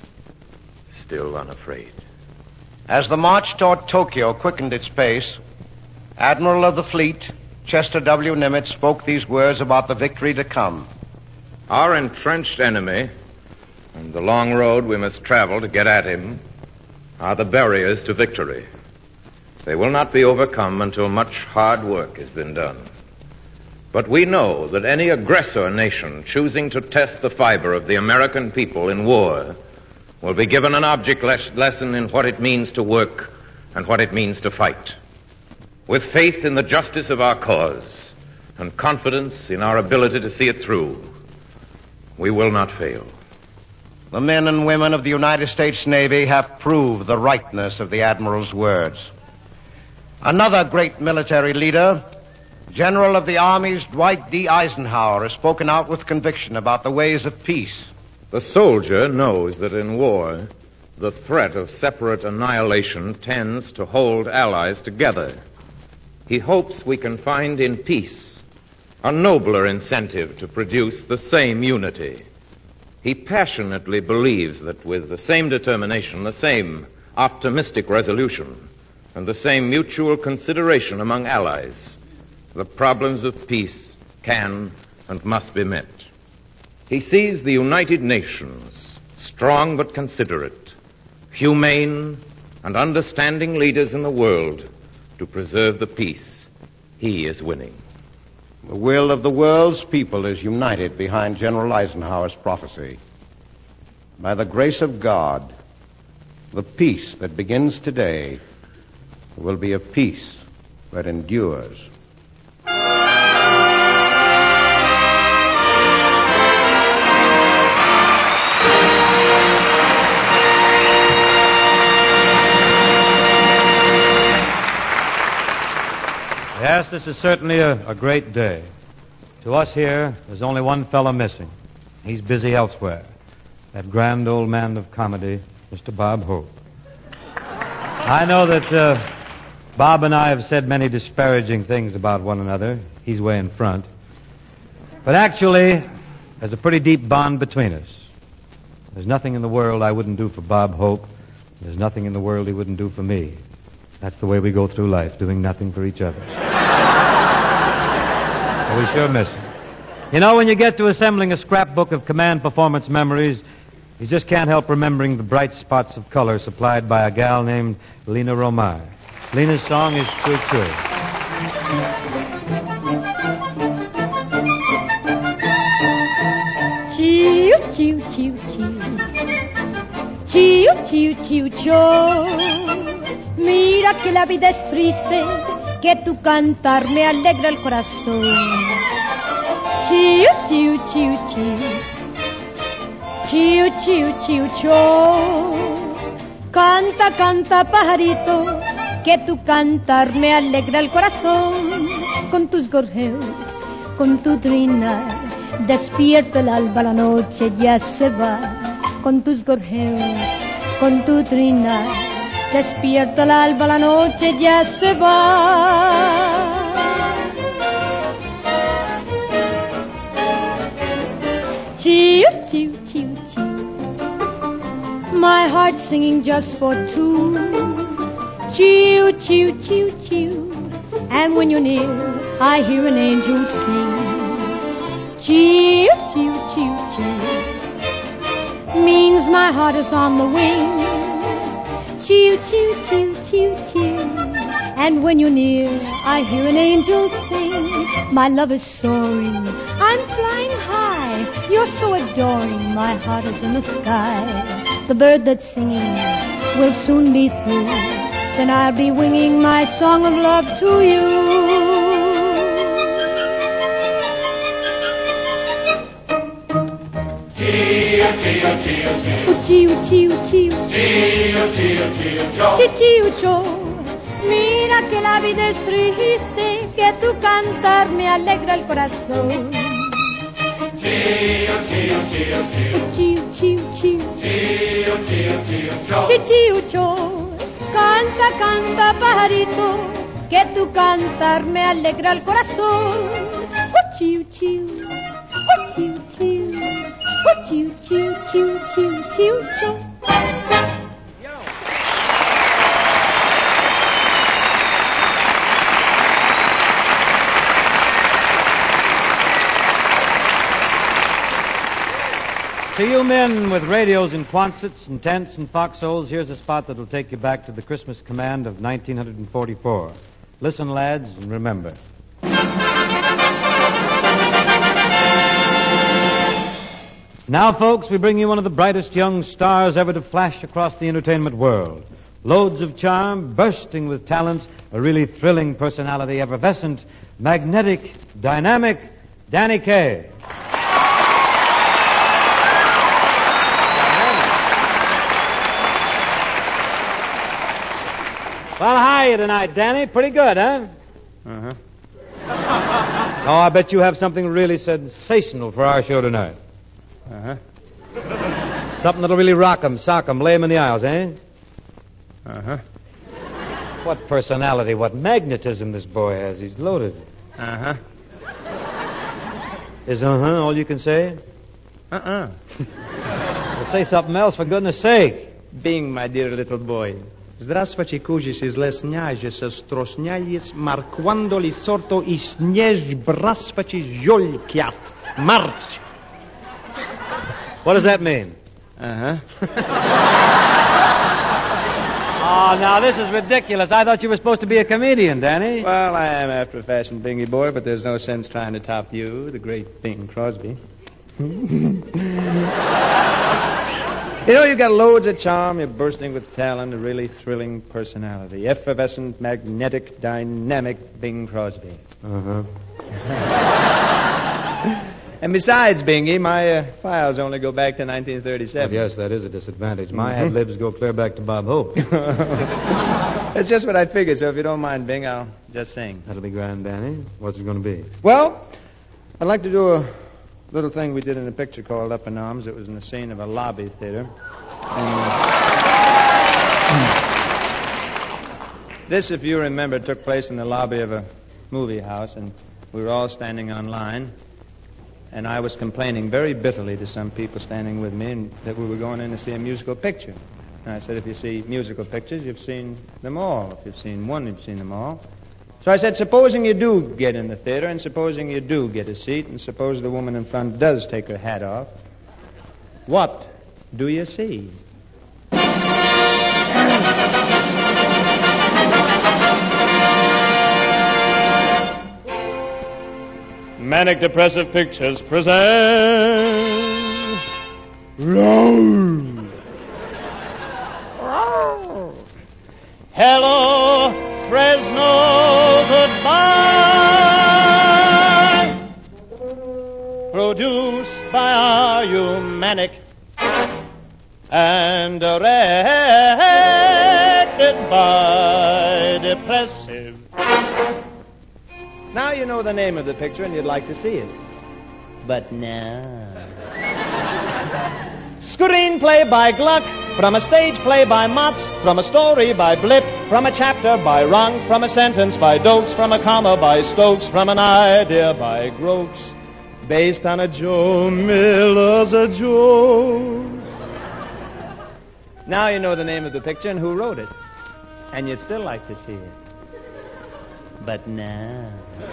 still unafraid. As the march toward Tokyo quickened its pace, Admiral of the Fleet, Chester W. Nimitz, spoke these words about the victory to come. Our entrenched enemy, and the long road we must travel to get at him, are the barriers to victory. They will not be overcome until much hard work has been done. But we know that any aggressor nation choosing to test the fiber of the American people in war will be given an object les- lesson in what it means to work and what it means to fight. With faith in the justice of our cause and confidence in our ability to see it through, we will not fail. The men and women of the United States Navy have proved the rightness of the Admiral's words. Another great military leader, General of the Armies Dwight D. Eisenhower, has spoken out with conviction about the ways of peace. The soldier knows that in war, the threat of separate annihilation tends to hold allies together. He hopes we can find in peace a nobler incentive to produce the same unity. He passionately believes that with the same determination, the same optimistic resolution, and the same mutual consideration among allies, the problems of peace can and must be met. He sees the United Nations, strong but considerate, humane and understanding leaders in the world to preserve the peace he is winning. The will of the world's people is united behind General Eisenhower's prophecy. By the grace of God, the peace that begins today will be a peace that endures. Yes, this is certainly a, a great day. To us here, there's only one fellow missing. He's busy elsewhere. That grand old man of comedy, Mister Bob Hope. I know that uh, Bob and I have said many disparaging things about one another. He's way in front. But actually, there's a pretty deep bond between us. There's nothing in the world I wouldn't do for Bob Hope. There's nothing in the world he wouldn't do for me. That's the way we go through life, doing nothing for each other. So we sure miss him. You know, when you get to assembling a scrapbook of command performance memories, you just can't help remembering the bright spots of color supplied by a gal named Lena Romar. Lena's song is True True. Chiu, chiu, chiu, chiu. Chiu, chiu, chiu, chiu. Mira que la vida es triste, que tu cantar me alegra el corazón. Chiu, chiu, chiu, chiu. Chiu, chiu, chiu, chiu. Canta, canta, pajarito, que tu cantar me alegra el corazón. Con tus gorjeos, con tu trinar, despierta el alba, la noche ya se va. Con tus gorjeos, con tu trinar, despierta el alba, la noche ya se va. Chiu, chiu, chiu, chiu. My heart singing just for two. Chiu, chiu, chiu, chiu. And when you're near, I hear an angel sing. Choo, choo, choo, choo. Means my heart is on the wing. Choo, choo, choo, choo, choo. And when you're near, I hear an angel sing. My love is soaring, I'm flying high. You're so adoring, my heart is in the sky. The bird that's singing will soon be through. Then I'll be winging my song of love to you. Chio, chio, chio, chio. Chio, chio, chio. Chio, chio, chio, chio. Chio, chio, chio. Mira que la vida es triste, que tu cantar me alegra el corazón. Chio, chio, chio, chio. Chio, chio, chio. Chio, chio, chio, chio. Chio, chio, chio. Canta, canta, pajarito, que tu cantar me alegra el corazón. Oh, chio, chio. Oh, chio, chio. Oh, chio, chio, chio, chio, chio, chio. To you men with radios and Quonsets and tents and foxholes, here's a spot that'll take you back to the Christmas command of nineteen forty-four. Listen, lads, and remember. Now, folks, we bring you one of the brightest young stars ever to flash across the entertainment world. Loads of charm, bursting with talent, a really thrilling personality, effervescent, magnetic, dynamic, Danny Kaye. Well, how are you tonight, Danny? Pretty good, huh? Uh-huh. Oh, I bet you have something really sensational for our show tonight. Uh-huh. Something that'll really rock 'em, sock 'em, lay 'em in the aisles, eh? Uh-huh. What personality, what magnetism this boy has. He's loaded. Uh-huh. Is uh-huh all you can say? Uh-uh. Well, say something else, for goodness sake. Bing, my dear little boy. Здравствуйте, кужис из лесняже, со стросняец, марквандо ли сорто и снеж, браспачи, жолькят, марч. What does that mean? Uh-huh. Oh, now, this is ridiculous. I thought you were supposed to be a comedian, Danny. Well, I am after a fashion, Bingy boy, but there's no sense trying to top you, the great Bing Crosby. You know, you've got loads of charm, you're bursting with talent, a really thrilling personality. Effervescent, magnetic, dynamic Bing Crosby. Uh-huh. And besides, Bingy, my uh, files only go back to nineteen thirty-seven. Well, yes, that is a disadvantage. My ad libs go clear back to Bob Hope. That's just what I figured, so if you don't mind, Bing, I'll just sing. That'll be grand, Danny. What's it going to be? Well, I'd like to do a little thing we did in a picture called Up in Arms. It was in the scene of a lobby theater. And, uh, this, if you remember, took place in the lobby of a movie house, and we were all standing on line, and I was complaining very bitterly to some people standing with me and that we were going in to see a musical picture. And I said, if you see musical pictures, you've seen them all. If you've seen one, you've seen them all. So I said, supposing you do get in the theater, and supposing you do get a seat, and suppose the woman in front does take her hat off, what do you see? Manic Depressive Pictures present Roar. Hello, Fresno, goodbye. Produced by our Humanic and directed by Depressive. Now you know the name of the picture and you'd like to see it. But no. Screenplay by Gluck, from a stage play by Motz, from a story by Blip, from a chapter by Runk, from a sentence by Dokes, from a comma by Stokes, from an idea by Groks, based on a Joe Miller's a joke. Now you know the name of the picture and who wrote it. And you'd still like to see it. But now.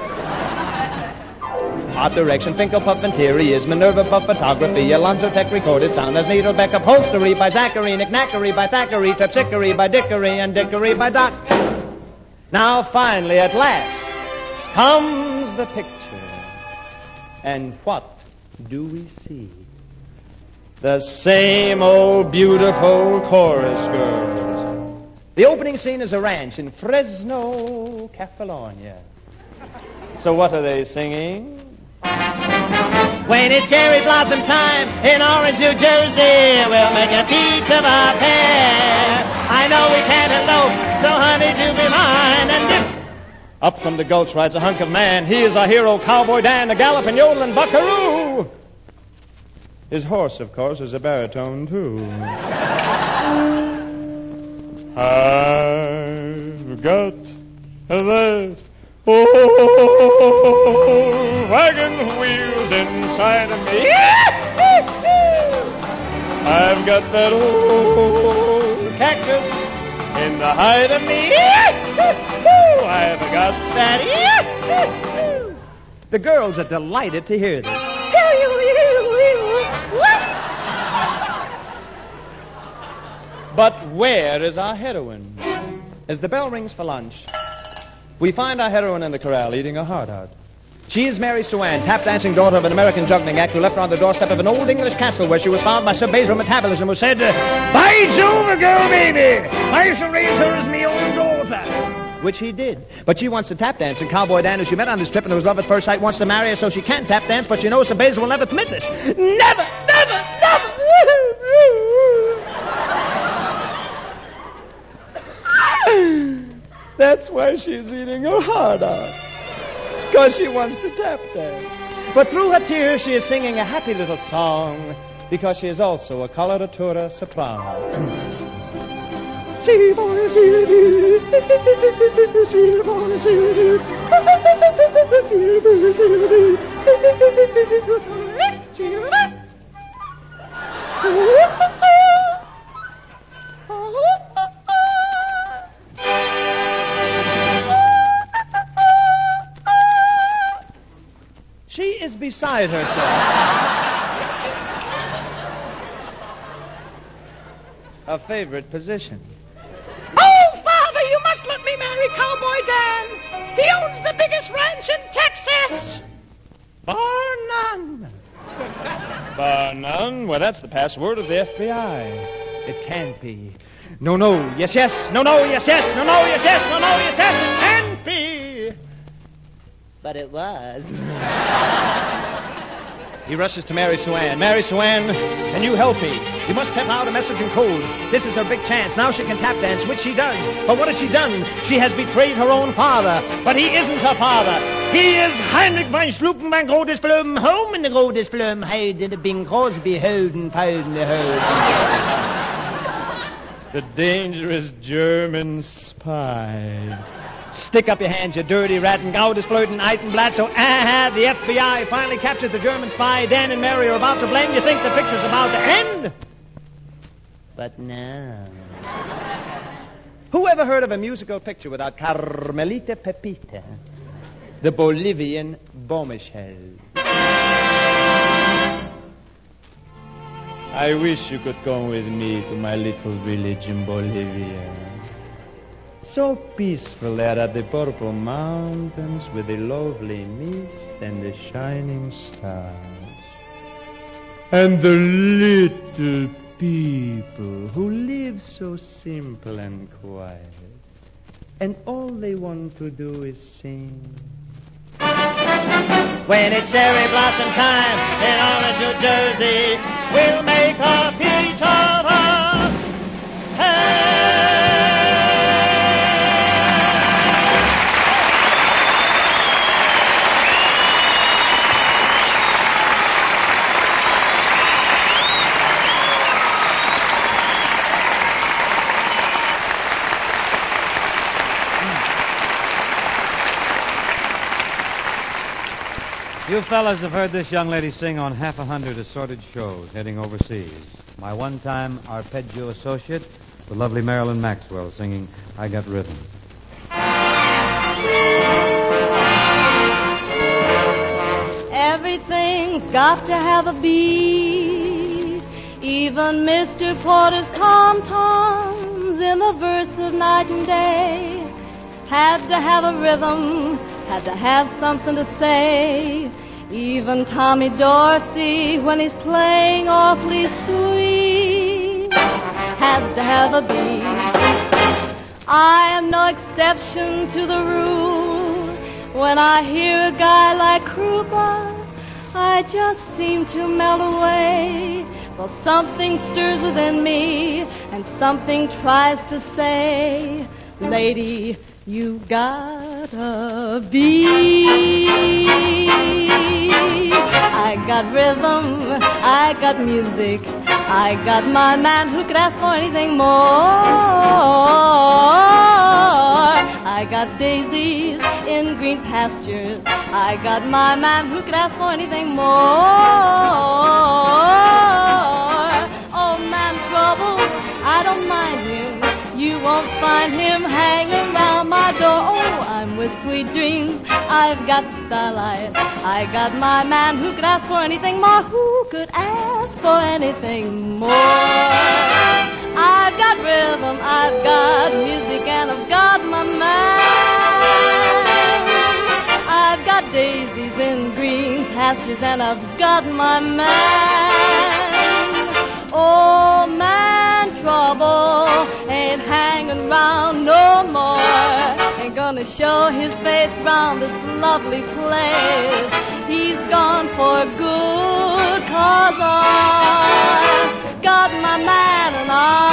Art direction, Finkel Puff Interiors, Minerva Puff Photography, Alonzo Tech recorded sound as Needlebeck Upholstery by Zachary, Knickknackery by Thackeray, Terpsichore by Dickory, and Dickory by Doc. Now finally, at last, comes the picture. And what do we see? The same old beautiful chorus girls. The opening scene is a ranch in Fresno, California. So what are they singing? When it's cherry blossom time in Orange, New Jersey, we'll make a peach of our pear. I know we can't elope, so honey, do be mine. And dip. Up from the gulch rides a hunk of man. He is our hero, Cowboy Dan, the galloping yodeling buckaroo. His horse, of course, is a baritone, too. I've got that old wagon wheels inside of me. I've got that old cactus in the hide of me. I've got that. The girls are delighted to hear this. But where is our heroine? As the bell rings for lunch, we find our heroine in the corral eating her heart out. She is Mary Suan, tap-dancing daughter of an American juggling act who left her on the doorstep of an old English castle where she was found by Sir Basil Metabolism, who said, "By Jove, girl, baby, I shall raise her as me own daughter." Which he did. But she wants to tap dance, and Cowboy Dan, who she met on this trip and who was love at first sight, wants to marry her so she can tap dance, but she knows Sir Basil will never permit this. Never, never, never! That's why she's eating her heart out. Because she wants to tap dance. But through her tears, she is singing a happy little song, because she is also a coloratura soprano. See, boy, see, see, boy, see, She is beside herself. Her favorite position. Oh, Father, you must let me marry Cowboy Dan. He owns the biggest ranch in Texas. Bar none. Bar none? Well, that's the password of the F B I. It can't be. No, no, yes, yes. No, no, yes, yes. No, no, yes, yes. No, no, yes, yes. It can't be. But it was. He rushes to Mary Suan. Mary Suan, can you help me? You must step out a message in code. This is her big chance. Now she can tap dance, which she does. But what has she done? She has betrayed her own father. But he isn't her father. He is Heinrich von Schlupen van Godesblum, home in the Godesblum, hide in the Bing Crosby, Holden, Powden, the Holden. The dangerous German spy. Stick up your hands, you dirty rat, and Gaudesblöten, Eitenblatt. So, ah, the F B I finally captured the German spy. Dan and Mary are about to blend. You think the picture's about to end? But no. Who ever heard of a musical picture without Carmelita Pepita, the Bolivian Bombshell? I wish you could come with me to my little village in Bolivia. So peaceful there at the purple mountains with the lovely mist and the shining stars. And the little people who live so simple and quiet. And all they want to do is sing. When it's cherry blossom time in Orange, New Jersey, we'll make a peach of our pear. You fellas have heard this young lady sing on half a hundred assorted shows heading overseas. My one-time arpeggio associate, the lovely Marilyn Maxwell, singing I Got Rhythm. Everything's got to have a beat. Even Mister Porter's tom-toms in the verse of Night and Day had to have a rhythm, had to have something to say. Even Tommy Dorsey, when he's playing awfully sweet, has to have a beat. I am no exception to the rule. When I hear a guy like Krupa, I just seem to melt away. Well, something stirs within me, and something tries to say, lady, you got a beat. I got rhythm, I got music, I got my man who could ask for anything more. I got daisies in green pastures, I got my man who could ask for anything more. Oh, man, trouble, I don't mind him. You won't find him hanging around my door. Oh, I'm with sweet dreams, I've got starlight, I got my man who could ask for anything more. Who could ask for anything more? I've got rhythm, I've got music, and I've got my man. I've got daisies in green pastures, and I've got my man. Oh, man, trouble ain't hanging round no more. Ain't gonna show his face round this lovely place. He's gone for good, 'cause I got my man, and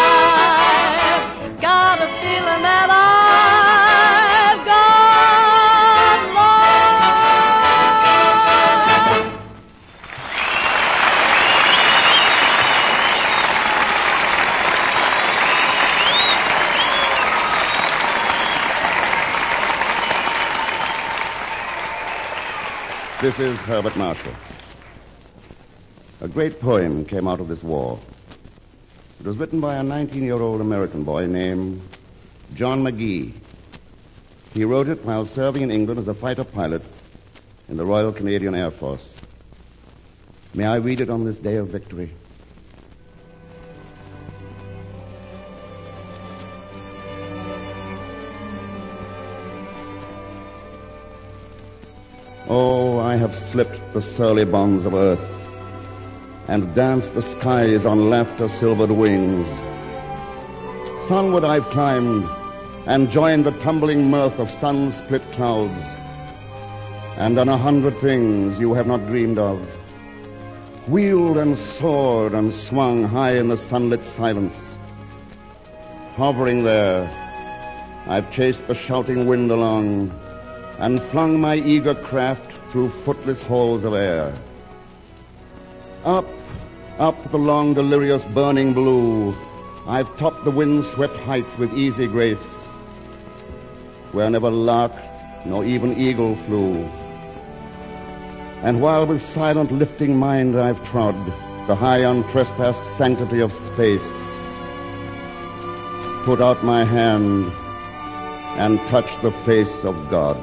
I got a feeling that I've got love. This is Herbert Marshall. A great poem came out of this war. It was written by a nineteen-year-old American boy named John McGee. He wrote it while serving in England as a fighter pilot in the Royal Canadian Air Force. May I read it on this day of victory? Oh, I have slipped the surly bonds of earth and danced the skies on laughter-silvered wings. Sunward I've climbed and joined the tumbling mirth of sun-split clouds, and done a hundred things you have not dreamed of. Wheeled and soared and swung high in the sunlit silence. Hovering there, I've chased the shouting wind along and flung my eager craft through footless halls of air. Up, up the long, delirious, burning blue, I've topped the wind-swept heights with easy grace, where never lark nor even eagle flew. And while with silent lifting mind I've trod the high untrespassed sanctity of space, put out my hand and touched the face of God.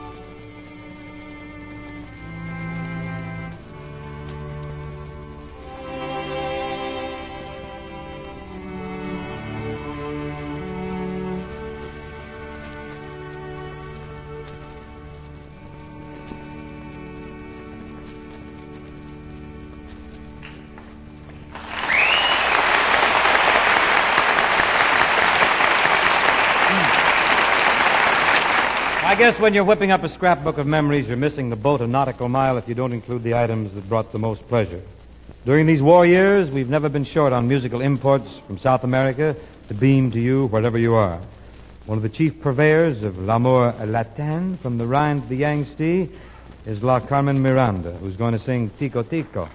I guess when you're whipping up a scrapbook of memories, you're missing the boat a nautical mile if you don't include the items that brought the most pleasure. During these war years, we've never been short on musical imports from South America to beam to you wherever you are. One of the chief purveyors of l'amour latin from the Rhine to the Yangtze is La Carmen Miranda, who's going to sing Tico Tico.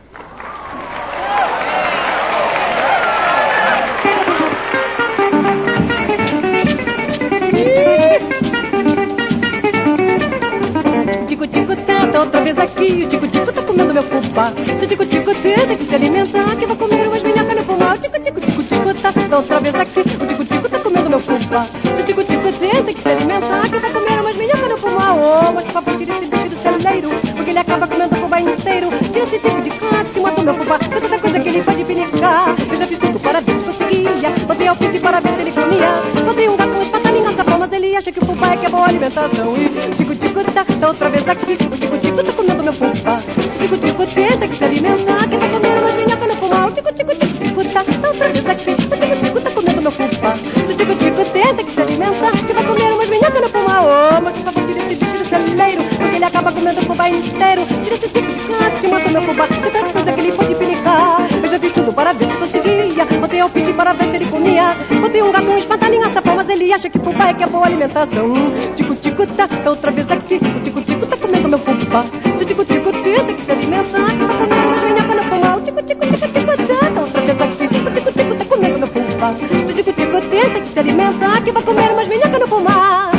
Outra vez aqui, o tico-tico tá comendo meu fubá. Se o tico-tico tem que se alimentar, que eu vou comer umas minhocas no pomar. O tico-tico-tico-tico tá outra vez aqui, o tico-tico tá comendo meu fubá. Se o tico-tico tem que se alimentar, que eu vou comer umas minhocas no pomar. Oh, mas papai tira esse bicho do celeiro, porque ele acaba comendo o fubá inteiro. tira esse tipo de canto, se mata o meu fubá, tem tanta coisa que ele pode pinicar. Eu já fiz tudo para ver se conseguia, botei alpiste para ver se ele comia. Botei um gato com espatalinha, sapão, mas ele acha que o fubá é que é boa alimentação. E tico-tico tá, tá outra vez aqui, o tico-tico tá comendo meu fubá. Tico-tico tenta que se alimentar, que tá comendo mais minhoca no fubá. O tico-tico-tico tá, tá outra vez aqui, o tico-tico tá comendo meu fubá. Tico-tico tenta que se alimentar, que vai comer umas minhocas no fubá. Ô, mas por favor, tira esse bicho do celeiro, porque ele acaba comendo o fubá inteiro. Tira esse tipo de canto, se mata meu fubá, que tanta coisa que ele pode pinicar. Eu já fiz tudo para ver se conseguia, botei alpiste para ver se ele comia. Botei um gato, um espatalinha, sapão, mas ele acha que fubá é que é boa alimentação. Tico-tico tá, tá outra vez aqui, o tico-tico tá comendo meu fubá. Se o tico-tico tenta que se alimentar, que vai comer umas minhocas no fubá. O tico-tico-tico-tico tá, tá outra vez aqui, o tico-tico tá comendo meu fubá. Se o tico-tico tenta que se alimentar, que vai comer umas minhocas no fubá.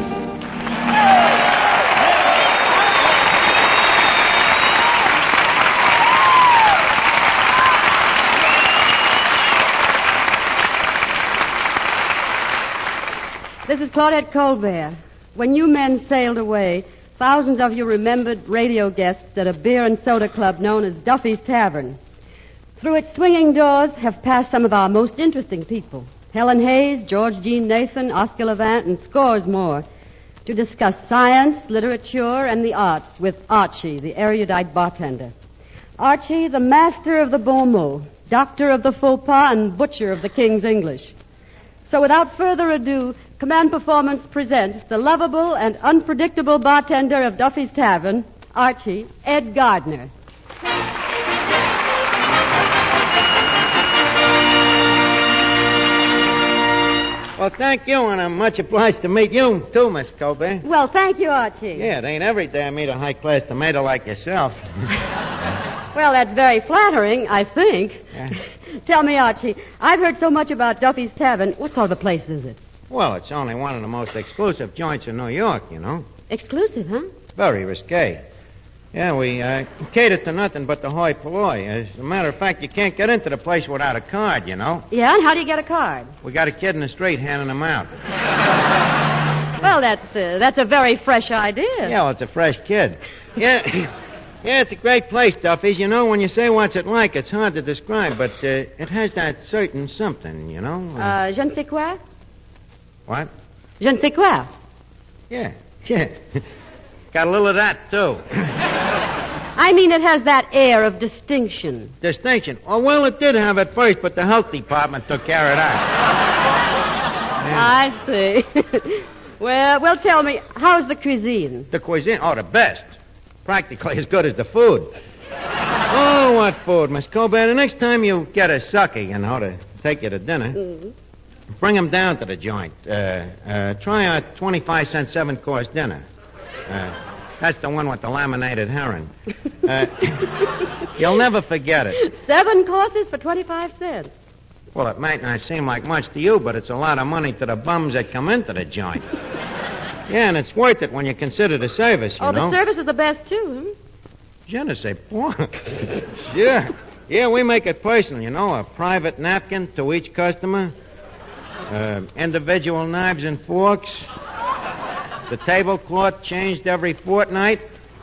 This is Claudette Colbert. When you men sailed away, thousands of you remembered radio guests at a beer and soda club known as Duffy's Tavern. Through its swinging doors have passed some of our most interesting people. Helen Hayes, George Jean Nathan, Oscar Levant, and scores more, to discuss science, literature, and the arts with Archie, the erudite bartender. Archie, the master of the bon mot, doctor of the faux pas, and butcher of the King's English. So without further ado, Command Performance presents the lovable and unpredictable bartender of Duffy's Tavern, Archie, Ed Gardner. Well, thank you, and I'm much obliged to meet you, too, Miss Colbert. Well, thank you, Archie. Yeah, it ain't every day I meet a high-class tomato like yourself. Well, that's very flattering, I think. Yeah. Tell me, Archie, I've heard so much about Duffy's Tavern. What sort of a place is it? Well, it's only one of the most exclusive joints in New York, you know. Exclusive, huh? Very risque. Yeah, we uh, cater to nothing but the hoi polloi. As a matter of fact, you can't get into the place without a card, you know. Yeah, and how do you get a card? We got a kid in the street handing them out. Well, that's uh, that's a very fresh idea. Yeah, well, it's a fresh kid. Yeah, yeah, it's a great place, Duffy's. You know, when you say what's it like, it's hard to describe, but uh, it has that certain something, you know. Uh, je ne sais quoi? What? Je ne sais quoi? Yeah, yeah. Got a little of that, too. I mean, it has that air of distinction. Distinction? Oh, well, it did have at first, but the health department took care of that. Yeah. I see. well, well, tell me, how's the cuisine? The cuisine? Oh, the best. Practically as good as the food. Oh, what food, Miss Colbert? The next time you get a sucker, you know, to take you to dinner, mm-hmm. bring him down to the joint. Uh, uh, try a twenty-five cent seven-course dinner. Uh, that's the one with the laminated herring. Uh, you'll never forget it. Seven courses for twenty-five cents. Well, it might not seem like much to you, but it's a lot of money to the bums that come into the joint. Yeah, and it's worth it when you consider the service, you oh, know. the service is the best, too, Je ne sais point. Yeah. Yeah, we make it personal, you know. A private napkin to each customer. Uh, individual knives and forks. The tablecloth changed every fortnight.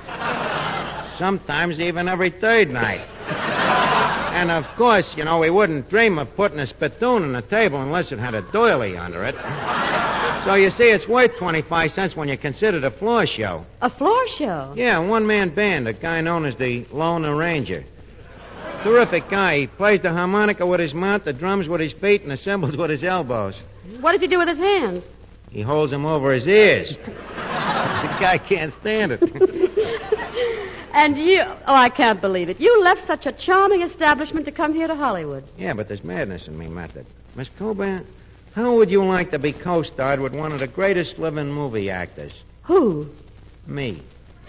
Sometimes even every third night. And, of course, you know, we wouldn't dream of putting a spittoon on the table unless it had a doily under it. So, you see, it's worth twenty-five cents when you consider the floor show. A floor show? Yeah, a one-man band, a guy known as the Lone Arranger. Terrific guy. He plays the harmonica with his mouth, the drums with his feet, and the cymbals with his elbows. What does he do with his hands? He holds them over his ears. The guy can't stand it. And you... Oh, I can't believe it. You left such a charming establishment to come here to Hollywood. Yeah, but there's madness in me method. Miss Colbert, how would you like to be co-starred with one of the greatest living movie actors? Who? Me.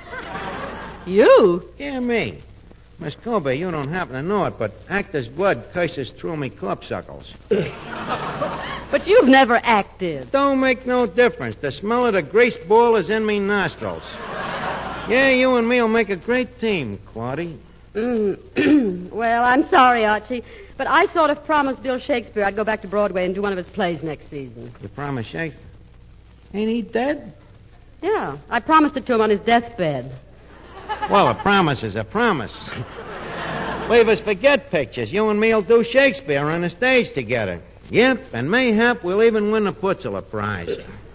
You? Yeah, me. Miss Colbert, you don't happen to know it, but actor's blood curses through me clubsuckles. But you've never acted. Don't make no difference. The smell of the grease ball is in me nostrils. Yeah, you and me'll make a great team, Claudie. Mm. Well, I'm sorry, Archie, but I sort of promised Bill Shakespeare I'd go back to Broadway and do one of his plays next season. You promised Shakespeare? Ain't he dead? Yeah, I promised it to him on his deathbed. Well, a promise is a promise. Leave us forget pictures. You and me'll do Shakespeare on the stage together. Yep, and mayhap we'll even win the Putzler Prize.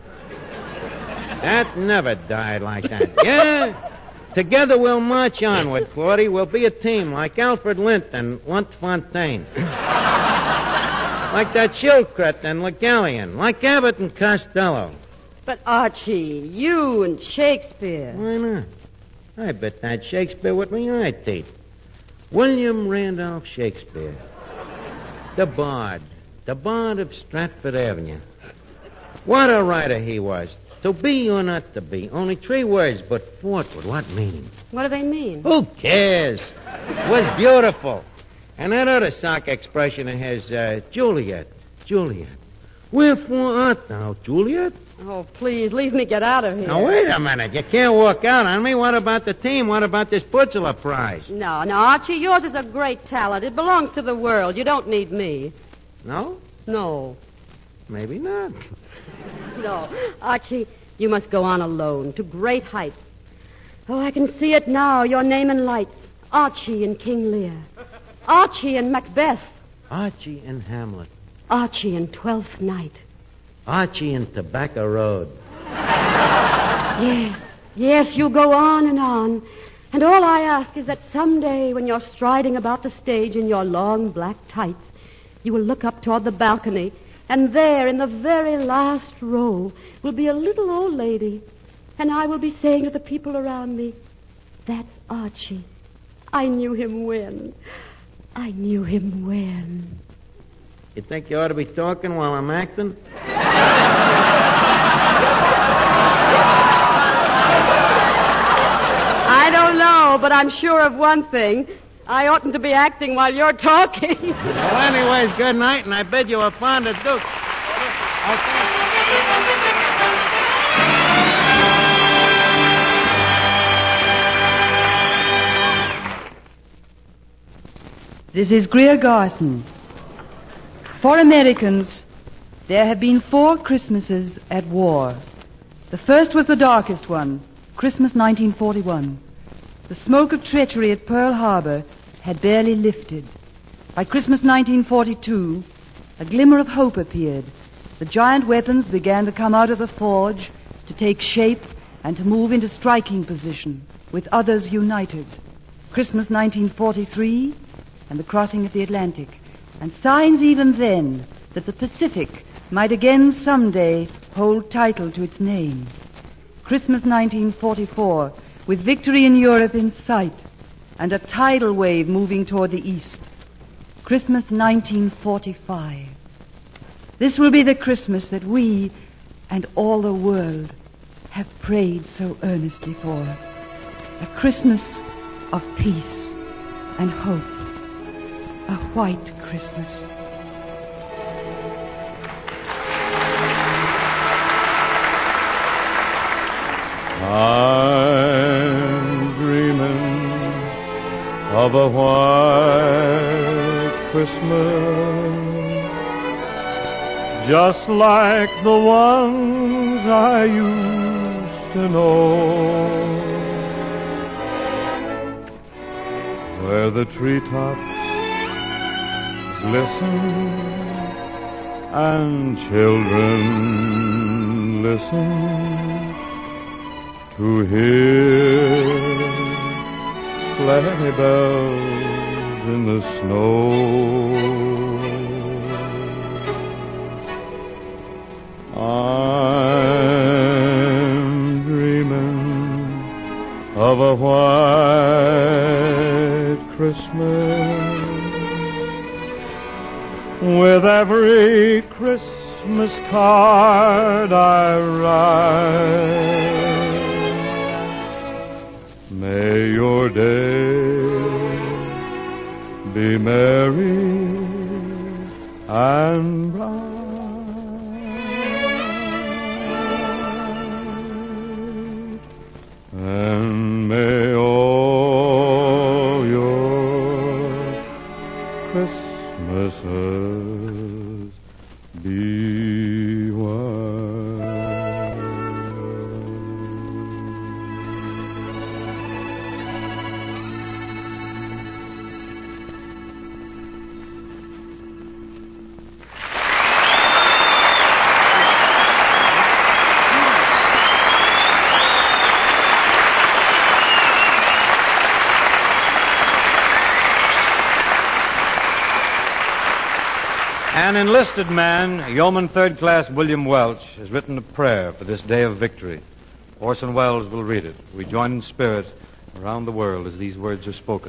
That never died like that. Yeah? Together we'll march onward, Claudie. We'll be a team like Alfred Lint and Lunt Fontaine. Like that Schildkraut and Le Gallienne. Like Abbott and Costello. But, Archie, you and Shakespeare. Why not? I bet that Shakespeare with me eye teeth. William Randolph Shakespeare. The Bard. The Bard of Stratford Avenue. What a writer he was. To be or not to be. Only three words, but fourth with what meaning? What do they mean? Who cares? It was beautiful. And that other sock expression of his, uh, Juliet. Juliet. Wherefore art thou, Juliet? Oh, please, leave me get out of here. Now, wait a minute. You can't walk out on me. What about the team? What about this Putzler Prize? No, no, Archie, yours is a great talent. It belongs to the world. You don't need me. No? No. Maybe not. No. Archie, you must go on alone to great heights. Oh, I can see it now, your name in lights. Archie in King Lear. Archie in Macbeth. Archie in Hamlet. Archie in Twelfth Night. Archie in Tobacco Road. Yes, yes, you go on and on. And all I ask is that someday when you're striding about the stage in your long black tights, you will look up toward the balcony, and there in the very last row will be a little old lady, and I will be saying to the people around me, that's Archie. I knew him when. I knew him when. You think you ought to be talking while I'm acting? I don't know, but I'm sure of one thing. I oughtn't to be acting while you're talking. Well, anyways, good night, and I bid you a fond adieu. This is Greer Garson. For Americans, there have been four Christmases at war. The first was the darkest one, Christmas nineteen forty-one. The smoke of treachery at Pearl Harbor had barely lifted. By Christmas nineteen forty-two, a glimmer of hope appeared. The giant weapons began to come out of the forge, to take shape, and to move into striking position, with others united. Christmas nineteen forty-three, and the crossing of the Atlantic, and signs even then that the Pacific might again someday hold title to its name. Christmas nineteen forty-four, with victory in Europe in sight, and a tidal wave moving toward the east. Christmas nineteen forty-five. This will be the Christmas that we and all the world have prayed so earnestly for. A Christmas of peace and hope. A white Christmas. I'm dreaming of a white Christmas, just like the ones I used to know, where the treetops glisten and children listen to hear sleigh bells in the snow. I'm dreaming of a white Christmas, with every Christmas card I write. May your day be merry and bright, and may all your Christmases be white. An enlisted man, Yeoman Third Class William Welch, has written a prayer for this day of victory. Orson Welles will read it. We join in spirit around the world as these words are spoken.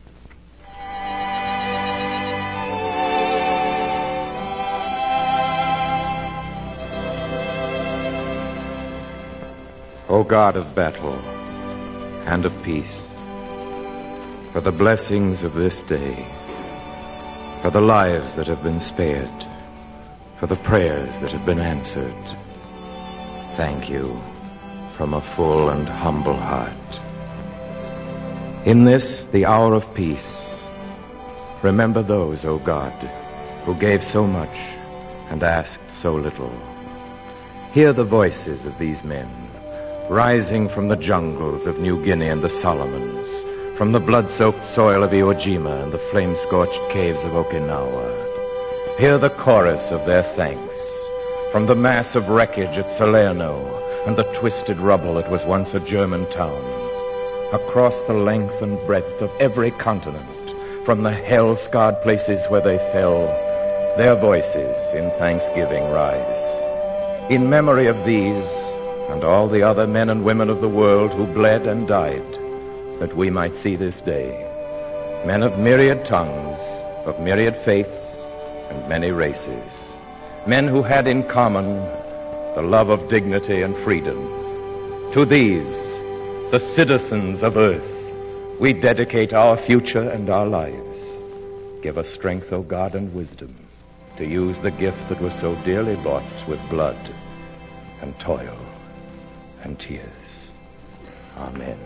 O God of battle and of peace, for the blessings of this day, for the lives that have been spared, for the prayers that have been answered, thank you from a full and humble heart. In this, the hour of peace, remember those, O God, who gave so much and asked so little. Hear the voices of these men, rising from the jungles of New Guinea and the Solomons, from the blood-soaked soil of Iwo Jima and the flame-scorched caves of Okinawa. Hear the chorus of their thanks, from the mass of wreckage at Salerno and the twisted rubble that was once a German town. Across the length and breadth of every continent, from the hell-scarred places where they fell, their voices in thanksgiving rise. In memory of these and all the other men and women of the world who bled and died, that we might see this day, men of myriad tongues, of myriad faiths, and many races, men who had in common the love of dignity and freedom. To these, the citizens of earth, we dedicate our future and our lives. Give us strength, O God, and wisdom to use the gift that was so dearly bought with blood and toil and tears. Amen.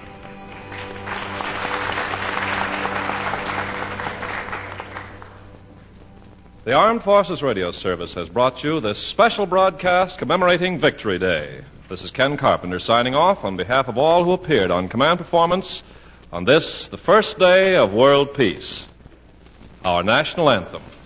The Armed Forces Radio Service has brought you this special broadcast commemorating Victory Day. This is Ken Carpenter signing off on behalf of all who appeared on Command Performance on this, the first day of world peace. Our national anthem.